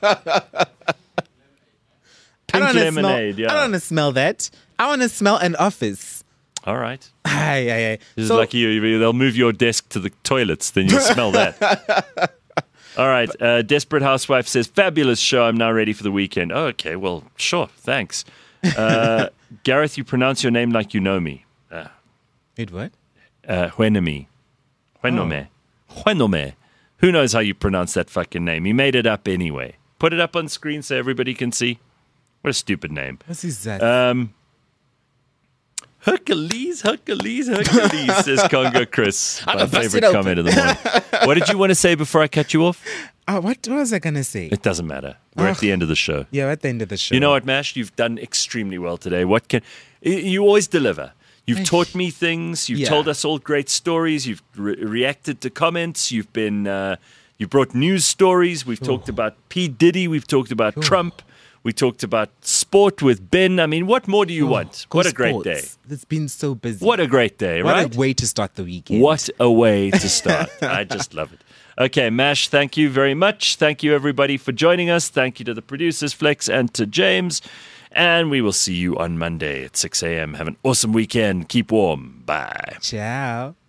I Pink don't wanna lemonade, smell, yeah. I don't want to smell that. I want to smell an office. All right. Aye, aye, aye. This So- is like you, you- they'll move your desk to the toilets, then you'll smell that. All right. Uh, Desperate Housewife says, fabulous show. I'm now ready for the weekend. Oh, okay. Well, sure. Thanks. Uh, Gareth, you pronounce your name like you know me. Uh, Wait, what? uh, Huenemi. Huenome. Huenome. Who knows how you pronounce that fucking name? He made it up anyway. Put it up on screen so everybody can see. What a stupid name. What's his that? Um, Hercules, Hercules, Hercules, says Congo Chris. My bust favorite it open. comment of the morning. What did you want to say before I cut you off? oh, what, what was I going to say? It doesn't matter. We're at the end of the show. Yeah, at the end of the show. You know what, Mash? You've done extremely well today. What can y- you always deliver? You've Eish. taught me things. You've Yeah. told us all great stories. You've re- reacted to comments. You've been uh, you brought news stories. We've talked about P Diddy. We've talked about Trump. We talked about sport with Ben. I mean, what more do you want? Go What a great sports. day! It's been so busy. What a great day, What right? a way to start the weekend. What a way to start. I just love it. Okay, Mash, thank you very much. Thank you, everybody, for joining us. Thank you to the producers, Flex, and to James. And we will see you on Monday at six a.m. Have an awesome weekend. Keep warm. Bye. Ciao.